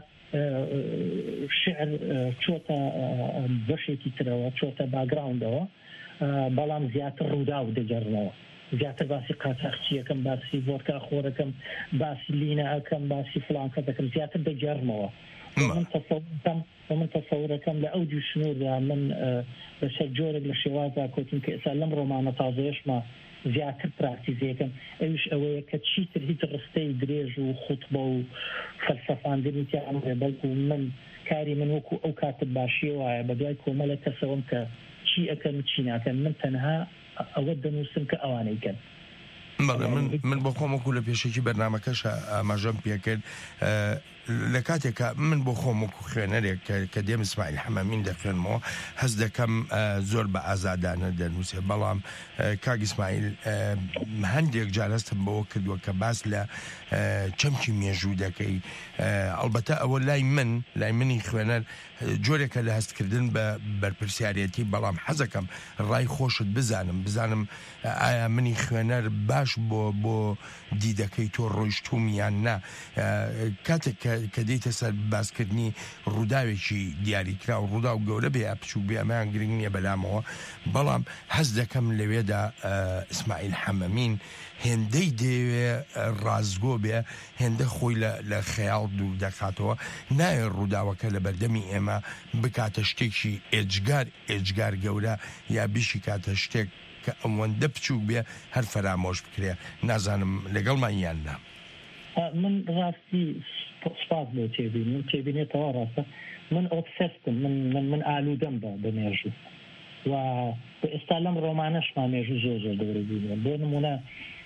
شعر چۆتە بەشێکی ترەوە چۆتە باگراوندەوە بەڵام زیاتر ڕوودا و دەگەڕنەوە زیاتر باسی قاچاقچی ئەەکەم باسی ڤۆدکا خۆرەکەم باسی لینە ئەەکەم باسی فڵانکە دەکەم زیاتر دەگەڕمەوە من تەسەوورەکەم من تەسەوورەکەم لە ئەو جوشنوردا من بەسەر جۆرێک لە شێوازا کۆتین کە ئێستا لەم ڕۆمانە تازەیەشمە زیاتر پراکتیزیەکەم ئەوش ئەوەیە کە چیتر هیچ ڕستەی درێژ و خوتبە و فەلسەفاندنی تیان بەڵکو من کاری من وەکو ئەو کاتت باشیە وایە بە دوای کۆمەڵە کەسەوەم کە چی ئەەکەم چی ناکەم من تەنها ئەوە دەنووسم کە ئەوانەی کەن من من بۆ خۆم وەکو لە پێشێکی بەرنامەکەش ئاماژەم پێکرد لە کاتێکە من بۆ خۆم وەکو خوێنەرێک کە دێم ئیسماعیل حەمەمین دەخوێنمەوە هەز دەکەم زۆر بە ئازادانە دەنووسێ بەڵام کاک ئیسماعیل هەندێک جار هەستم بەوە کردووە کە باس لە چەمکی مێژوو دەکەی ئەڵبەتە ئەوە لای من لای منی خوێنەر جۆرێکە لە هەستکردن بە بەرپرسیارەتی بەڵام حەزەکەم ڕای خۆشت بزانم بزانم ئایا منی خوێنەر باش بۆ بۆ دیدەکەی تۆ ڕۆیشتومیان نا کاتێک کە دەیتە سەر باسکردنی ڕووداوێکی دیاریکرا و ڕوودا و گەورە بێ بچوو بێ ئەمەیان گرنگ نییە بەلامەوە بەڵام هەز دەکەم لەوێدا ئیسماعیل حەمەمین هێندەی دەوێ ڕازگۆ بێ هێندە خۆی لە خەیاڵ دوور دەکاتەوە نایە ڕووداوەکە لە بەردەمی ئێمە بکاتە شتێکی ئێجگار ئێجگار گەورە یا بیشی کاتە شتێک کە ئەوەندە بچووک بێ هەر فەرامۆش بکرێ نازانم لەگەڵمان یاننا من ڕاستی سپاس بۆ تێبینی تێبینێتەوە ڕاستە من ئۆبسەستم من من من ئالوودەم بە بە مێژوو و ئێستا لەم ڕۆمانەشمان مێژوو زۆر زۆر دەورەبینێ بۆ نمونە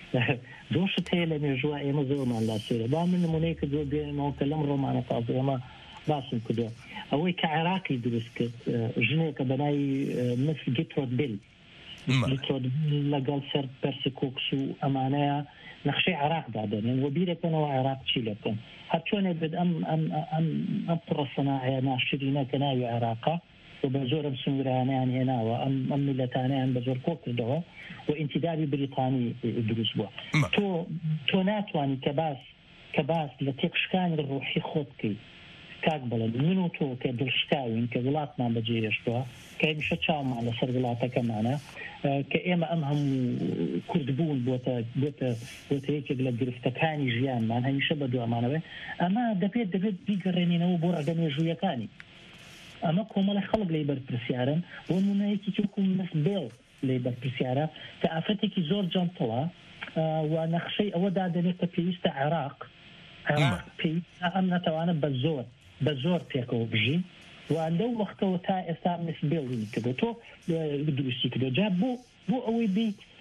دۆشت هەیە لە مێژووە ئێمە زۆرمان لاسێرە با من نمونەیە کە زۆر بێنەوە کە لەم ڕۆمانە تازە ئێمە باسم کردووە ئەوەی کە عێراقی دروست کرد ژنێکە بەناوی مس گیترۆد بیل گیترۆد بیل لەگەڵ سەر پەرسیکۆکس و ئەمانەیە نەخشەی عێراق دادەنێن و بیرەکەنەوە عێراق چی لەکەن هەر چۆنێ بێت ئەم ئەم ئەم ئەم پڕەسەناعەیە ناشرینە کە ناوی عێراقا و بە زۆرم سنوورانیان هێناوە ئەم ئەم میلەتانیان بە زۆر کۆ کردەوە و ئینتیداری بریتانی دروست بووە تۆ تۆ ناتوانی کە باس کە باس لە تێکشکانی ڕۆحی خۆت بکەیت کاک بڵێ من و تۆ کە دڵشکاوین کە وڵاتمان بەجێهێشتووە کە هەمیشە چاومان لەسەر وڵاتەکەمانە کە ئێمە ئەم هەموو کوردبوون بۆتە بۆتە بۆتە یەکێک لە گرفتەکانی ژیانمان هەمیشە بە دوامانەوە ئەمە دەبێت دەبێت بیگەڕێنینەوە بۆ ڕەگە مێژوویەکانی ئەمە کۆمەڵە خەڵک لێی بەرپرسیارن بۆ نمونەیەکی چووکو مس بێڵ لێی بەرپرسیارە کە ئافرەتێکی زۆر جەنتڵە و نەخشەی ئەوە دادەنێت کە پێویستە عێراق عێراق پێویستە ئەم نەتەوانە بە زۆر بە زۆر پێکەوە بژین و لەو وەختەوە تا ئێستا مس بێڵی کردو تۆ دروستی کردو جا بۆ بۆ ئەوەی بی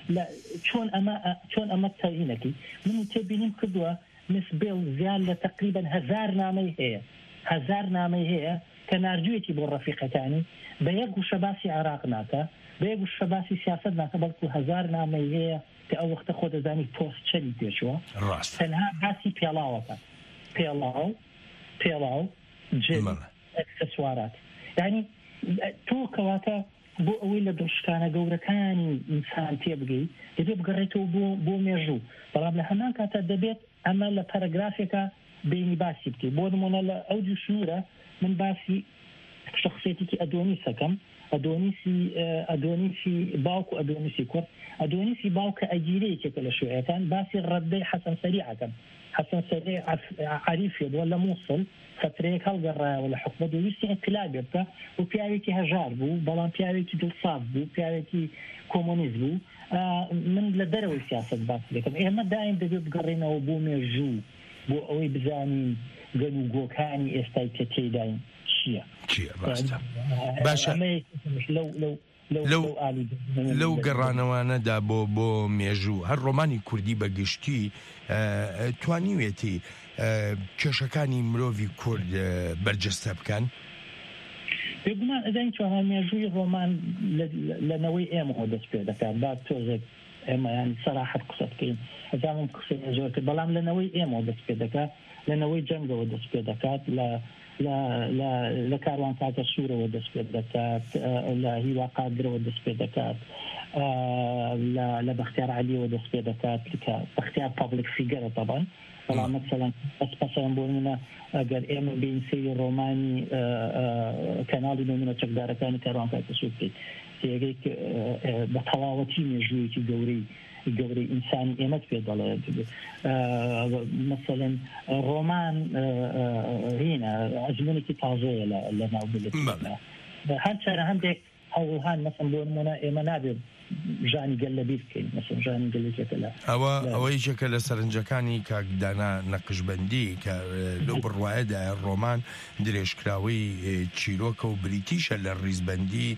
چۆن ئەمە چۆن ئەمە تەینەکەی من تێبینیم کردووە نسبێڵ زیان لە تقریبا هزار نامەی هەیە هزار نامەی هەیە کە ناردوویەتی بۆ ڕەفیقەکانی بە یەک گوشە باسی عراق ناکە بە یەک گوشە باسی سیاست ناکە بەڵکو هزار نامەی هەیە کە ئەو وەختە خۆ دەزانی پۆست چەندی پێشوە تەنها باسی پێڵاوەکە پێڵاو پێڵاو ئەکسسوارات یعنی تۆ کەواتە بۆ ئەوەی لە دڵشکانە گەورەکانی ئینسان تێبگەی دەبێت بگەڕێتەوە بۆ بۆ مێژوو بەڵام لە هەمان کاتە دەبێت ئەمە لە پەرەگرافێکە بینی باسی بکەیت بۆ نمونە لە ئەو دوو سنوورە من باسی شخصێتێکی ئەدۆنیسەکەم ئەدۆنیسی ئەدۆنیسی باوک و ئەدۆنیسی کورد ئەدۆنیسی باوکە ئەگیرەیەکێکە لە شوێعەکان باسی ڕەدەی حەسەن سەریعەکەم حەسەن سەریع عەریفێ بووە لە مووسڵ فترەیەک هەڵگەڕایەوە لە حکومەت دەویستی ئینقلابێ بکە و پیاوێکی هەژار بوو بەڵام پیاوێکی دڵساز بوو پیاوێکی کۆمۆنیست بوو من لە دەرەوەی سیاست باسی دەکەم ئێمە دایم دەبێت بگەڕێنەوە بۆ مێژوو بۆ ئەوەی بزانین گەن و گۆکانی ئێستای کە تێداین چییە چییە باشە لەو گەڕانەوانەدا بۆ بۆ مێژوو هەر ڕۆمانی کوردی بەگشتی توانیوێتی کێشەکانی مرۆڤی کورد بەرجەستە بکەن بێگومان ئەزانی توانان مێژووی ڕۆمان لەنەوەی ئێمەەوە دەست پێ دەکات با تۆزێک ئێمە یان سەراحەت قسە بکەین ئەزانم قسەی زۆر کرد بەڵام لەنەوەی ئێمەەوە دەست پێ دەکات لەنەوەی جەنگەوە دەست پێ دەکات لە لە کاروان کاتە سوورەوە دەست پێ دەکات لە هیوا قادرەوە دەست پێ دەکات لە بەختیار عەلیەوە دەست پێ دەکات کە بەختیار پابلیک فیگەرە طبعا بەڵام مەسەڵەن بەس پەسەن بۆ منە ئەگەر ئێمە بین سەیری ڕۆمانی کەناڵی نمونە چەکدارەکانی کاروان کاتە سوور بکەیت تێگەی بە تەواوەتی مێژوویەکی گەورەی گەورەی ئینسانی ئێمەت پێ دەڵێت مەسەڵەن ڕۆمان هینە ئەزمونێکی تازەیە لە ناوبلێت هەر چارە هەندێک هەوڵهان مەسەڵەن بۆ نمونە ئێمە نابێت ژانی گەل لەبیر بکەین مەسەڵەن ژانی گەلێکێکە لە ئەوە ئەوەی یەکە لە سەرنجەکانی کاکدانا نەقشبەندی کە لەو بڕوایەدا ڕۆمان درێژکراوی چیرۆکە و بریتیشە لە ڕیزبەندی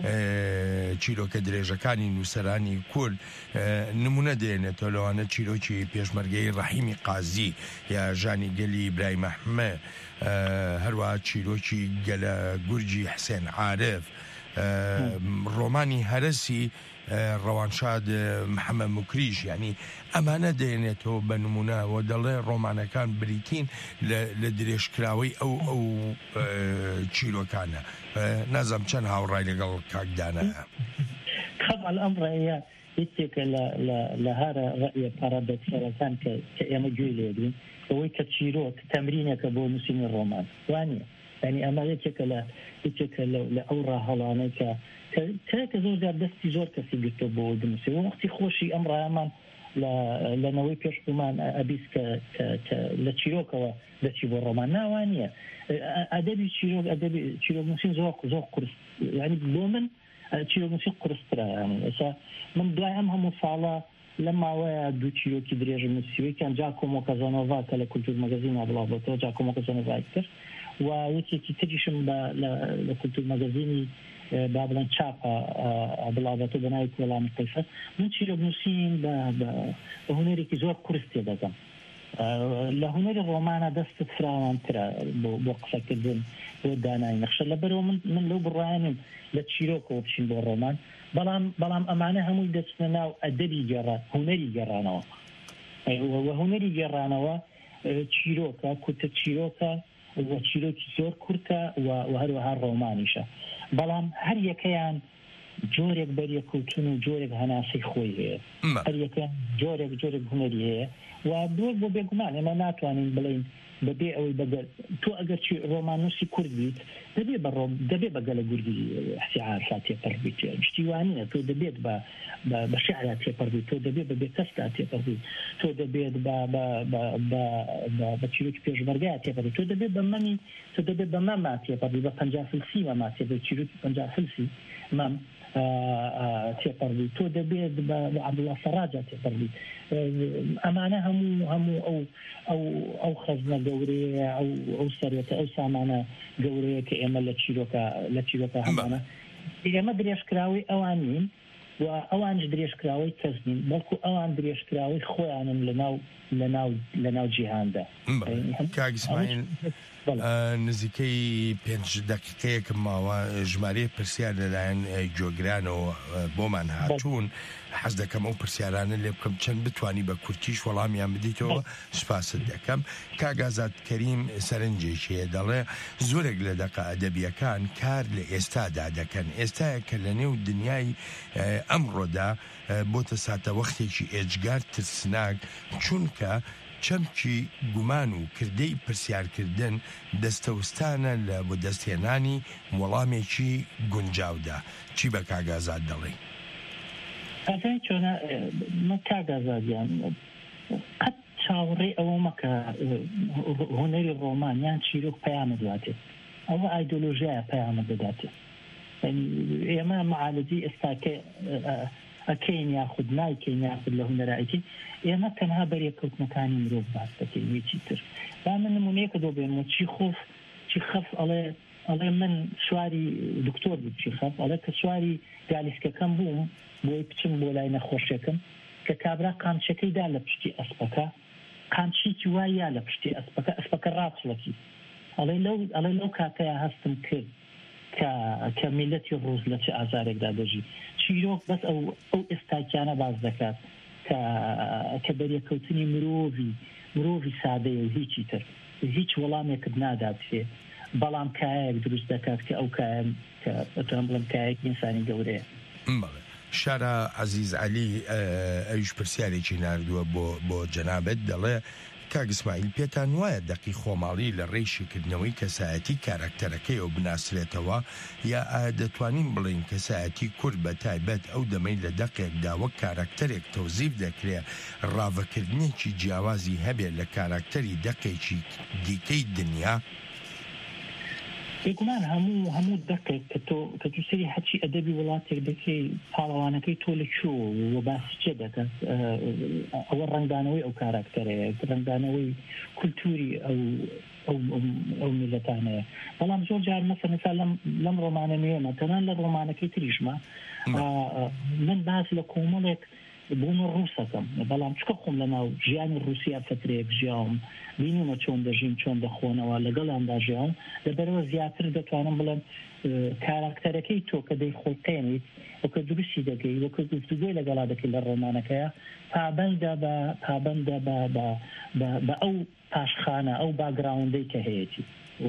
چیرۆکە درێژەکانی نووسەرانی کورد نمونە دێنێتەوە لەوانە چیرۆکی پێشمەرگەی ڕەحیمی قازی یا ژانی گەلی ئیبراهیم ئەحمەد هەروەها چیرۆکی گەلە گورجی حسێن عارف ڕۆمانی هەرسی ڕەوانشاد محەممەد موکریش ینی ئەمانە دێنێتەوە بە نمونەوە دەڵێ ڕۆمانەکان بریتین لە درێژکراوەی ئەو ئەو چیرۆکانە نازەم چەند هاوڕای لەگەڵ کاکدانەیە خەڵ ئەم ڕێیە هیچێکە لە هەرە ڕەیە پارادۆکسەرەکان کە ئێمە گوێ لێبین ئەوەی کە چیرۆک تەمرینێکە بۆ نووسینی ڕۆمان وانە ینی ئەمە یەکێکە لە یەکێکە لە ئەو ڕاهەڵانەی کە کە زۆر زیاد دەستی زۆر کەسی گرتە بۆ دنووسی وەختی خۆشی ئەم ڕایەمان لەنەوەی پێشبوومان ئەبیست کە لە چیرۆکەوە دەچی بۆ ڕۆمان ناوانە ئەدەبی چیرۆک ئەدەبی چیرۆکنووسین زۆر زۆر قورس ینی بۆ من چیرۆکنووسی قورسترە ئێستا من دوای ئەم هەموو ساڵە لە ماوەیە دوو چیرۆکی درێژ نووسیوەیەکیان جاکۆمۆ کەزانۆڤا کە لە کولتور مەگەزینە بڵاوبێتەوە جاکۆمۆ کەزانۆڤای کرد و یەکێکی تریشم لە کولتور مەگەزینی با بڵێن چاپە بڵاوبێتەوە بە ناوی کۆڵانی قەیسەر من چیرۆکنووسین بە هونەرێکی زۆر قورس تێ دەکەم لە هونەری ڕۆمانە دەستت فراوانترە بۆ قسەکردن بۆ دانای نەخشە لەبەرەوە من لەو بڕایانم لە چیرۆکەوە بچین بۆ ڕۆمان بەڵام بەڵام ئەمانە هەمووی دەچنە ناو ئەدەبی گێڕان هونەری گێڕانەوە وە هونەری گێڕانەوە چیرۆکە کورتە چیرۆکە وە چیرۆکی زۆر کورتە و هەروەها ڕۆمانیشە بەڵام هەر یەکەیان جۆرێک بەریەکەوتون و جۆرێک هەناسەی خۆی هەیە هەر یەکەیان جۆرێک جۆرێک هونەری هەیە و دووە بۆ بێگومان ئێمە ناتوانین بڵین بەبێ ئەوەی بەگەر تۆ ئەگەر ڕۆمانوسی کورد بیت دەبێ بە ڕۆم دەبێ بەگەلە گورگی حسی عارفا تێپەڕ بیت شتیوانیە تۆ دەبێت بە شعرا تێپەڕ بیت تۆ دەبێت بە بێکەستا تێپەڕ بیت تۆ دەبێت بە چیرۆکی پێشمەرگای تێپەڕ بیت تۆ دەبێت بە مەمی تۆ دەبێت بە مەما تێپەڕ بیت بە پەنجا فلسی مەما تێپەڕ چیرۆکی پەنجا فلسی مەم تێپەڕبی تۆ دەبێت بە عەبدوڵڵا سەراجا تێپەڕبی ئەمانە هەموو هەموو ئەو ئەو ئەو خەزنە گەورەیە ئەو ئەو سەرەتە ئەو سامانە گەورەیە کە ئێمە لە چیرۆکە لە چیرۆکە هەمانە ئێمە درێژکراوی ئەوان نین و ئەوانش درێژکراوەی کەس نین بەڵکو ئەوان درێژکراوەی خۆیانن لەناو لەناو لەناو جیهاندا. کاگسماین نزیکەی پێنج دقیقەیەکم ماوە ژمارەیە پرسیار لەلایەن جۆگرانەوە بۆمان هاتوون. حەز دەکەم ئەو پرسیارانە لێ بکەم چەند بتوانی بە کورتیش وەڵامیان بدیتەوە. سوپاست دەکەم. کاگازات کەریم سەرنجێکیە دەڵێ زۆرێک لە دەقە ئەدەبیەکان کار لە ئێستادا دەکەن. ئێستایە کە لە نێو دنیای ئەمڕۆدا بۆتە ساتە وەختێکی ئێجگار ترسناک چونکە چەمکی گومان و کردەی پرسیارکردن دەستەوستانە لە بۆ دەستهێنانی وەڵامێکی گونجاودا. چی بە کاگازات دەڵێ؟ ئەزای چۆنە کاگازادیان قەت چاوەڕێ ئەوە مەکە هۆنەری ڕۆمانیان چیرۆک پەیامە دواتێت ئەوە ئایدۆلۆژیایە پەیامە دەداتێت. ئێمە معالەجی ئێستاکە ئەکەین یاخود نایکەین یاخود لە هونەرایەتی ئێمە تەنها بەرێککەوتنەکانی مرۆڤ باس دەکەین وێکی تر. با من نمونەیەکە دۆ بێنمەوە چی خۆف چی خەف ئەڵێ ئەڵێ من سواری دکتۆر بوو چی خەف ئەڵێ کە سواری گالیسکەکەم بووم بۆی بچم بۆ لای نەخۆشیەکەم کە کابرا قامچەکەی دا لە پشتی ئەسپەکە قامچیکی وای یا لە پشتی ئەسپەکە ئەسپەکە ڕاچڵەکی ئەڵێ لەو ئەڵێ لەو کاتەیە هەستم کرد کە میلەتی ڕووز لە چه ئازارێکدا دەژی. چیرۆک بەس ئەو ئەو ئێستاکیانە باز دەکات کە بەریەکەوتنی مرۆڤی مرۆڤی سادەیە و هیچی تر هیچ وەڵامێکت نادات فێ بەڵام کایەک دروست دەکات کە ئەو کایە کە ئەتوان بڵم کایەک ئینسانی گەورەیە. شارە عەزیز عەلی ئەویش پرسیارێکی ناردووە بۆ بۆ جەنابەت دەڵێ کاگسماعیل پێتان وایە دەقی خۆماڵی لە ڕێشیکردنەوەی کەسایەتی کارکتەرەکەی ئەو بناسرێتەوە یا ئایا دەتوانین بڵین کەسایەتی کورد بە تایبەت ئەو دەمەی لە دەقێکدا وەک کارکتەرێک تەوزیف دەکرێت ڕاوەکردنێکی جیاوازی هەبێت لە کارکتەری دەقێکی دیکەی دنیا؟ بێگومان هەموو هەموو دەقێک کە تۆ کە تو سەری هەچی ئەدەبی وڵاتێک دەکەی پاڵەوانەکەی تۆ لە چۆ وە باسی چێ دەکەن ئەوە ڕنگدانەوەی ئەو کارکتەرەیە ڕنگدانەوەی کولتوری ئەو ئەو میلەتانەیە. بەڵام زۆر جار مەسەڵەن لەم لەم ڕۆمانە نوێمە تەنان لە ڕۆمانەکەی تریشمە من باس لە کۆمەڵێک بوون ڕووسەکەم بەڵام چکە خۆم لە ناو ژیانی رووسیا فترێک ژیاوم بینیمە چۆن دەژین چۆن دەخۆنەوە لەگەڵیاندا ژیاوم لەبەرەوە زیاتر دەتوانم بڵێم کاراکتەرەکەی تۆ کە دەی خۆتێنیت وەکە دروستی دەگەی وەکە گفتوگوی لەگەڵا دەکەی لە ڕۆمانەکەیە پابەندە بە پابەندە بە ئەو پاشخانە ئەو باگراوندەی کە هەیەی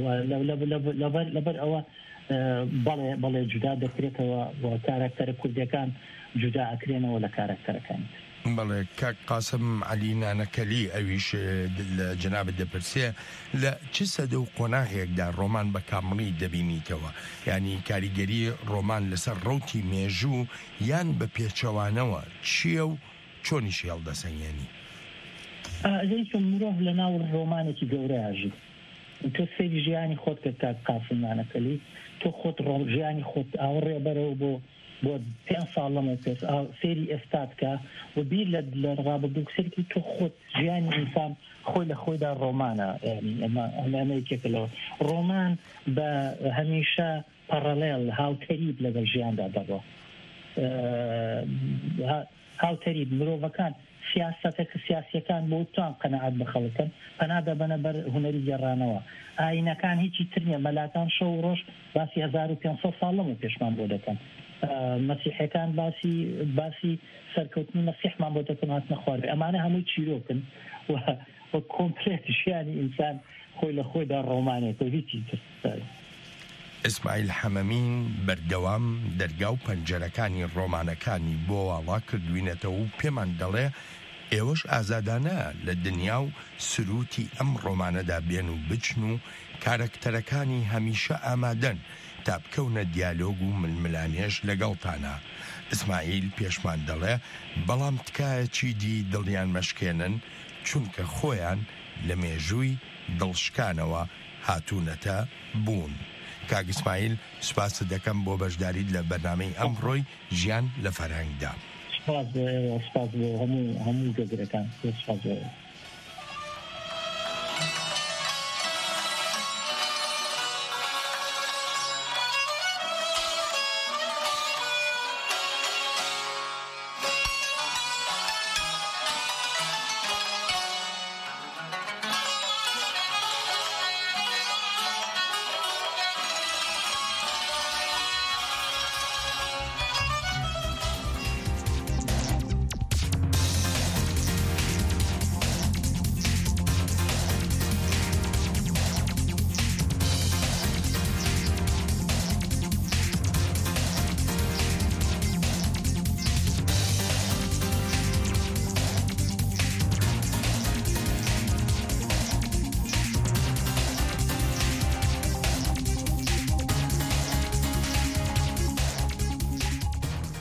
لەبەر ئەوە بەڵێ بەڵێ جودا دەکرێتەوە کاراکتەرە کوردیەکان جودا ئەکرێنەوە لە کارکتەرەکانی. بەڵێ کاک قاسم عەلی نانەکەلی ئەویش لە جەنابەت دەپرسێ لە چ سەدە و قۆناغێکدا ڕۆمان بە کامڵی دەبینیتەوە ینی کاریگەری ڕۆمان لەسەر ڕەوتی مێژوو یان بە پێچەوانەوە چییە و چۆنیشی هەڵدەسەنگێنی؟ ئەزەی چۆن مرۆڤ لە ناو ڕۆمانێکی گەورەیاژی تۆ سەیری ژیانی خۆت کرد کاک قاسم نانەکەلی تۆ خۆت ژیانی خۆت ئاوەڕێ بەرەوە بۆ بۆ پێنج ساڵ لەمە پێش سێری ئێستاتکە و بیر لە ڕابردوو سەرکی تۆ خۆت ژیانی ئینسان خۆی لە خۆیدا ڕۆمانە ئەمەیەکێکەوە ڕۆمان بە هەمیشە پەڕەڵێڵ هاوتەریب لەگەڵ ژیاندا دەڕۆ هاوتەریب مرۆڤەکان سیاسەتە سیاسیەکان بۆ توان قەنەعەت بە خەڵکن پەنادە بەنە بەر هونەری گەڕانەوە ئاینەکان هیچی تر نییە مەلاکان شەو ڕۆژ باسی هەزار و پێنج سەد ساڵ لەمە پێشمان بۆ دەکەن مەسیحەکان باسی باسی سەرکەوتنی مەسیحمان بۆ دەکەن هاتنە خوارد ئەمانە هەمووی چیرۆکن و کۆمپلێت ژیانی ئینسان خۆی لە خۆیدا ڕۆمانێتە هیچی تر. ئیسماعیل حەمەمین بەردەوام دەرگا و پەنجەرەکانی ڕۆمانەکانی بۆ واڵا کردوینەتەوە و پێمان دەڵێ ئێوەش ئازادانە لە دنیا و سروتی ئەم ڕۆمانەدا بێن و بچن و کارەکتەرەکانی هەمیشە ئامادەن تا بکەونە دیالۆگ و ململانێش لەگەڵتانە. ئیسماعیل پێشمان دەڵێ بەڵام تکایە چیدی دڵیان مەشکێنن چونکە خۆیان لە مێژووی دڵشکانەوە هاتوونەتە بوون. کاک ئیسماعیل سوپاست دەکەم بۆ بەشداریت لە بەرنامەی ئەمڕۆی ژیان لە فەرهەنگدا. سپاس بۆ سپاس بۆ هەموو هەموو گەگرەکان سپاس بۆ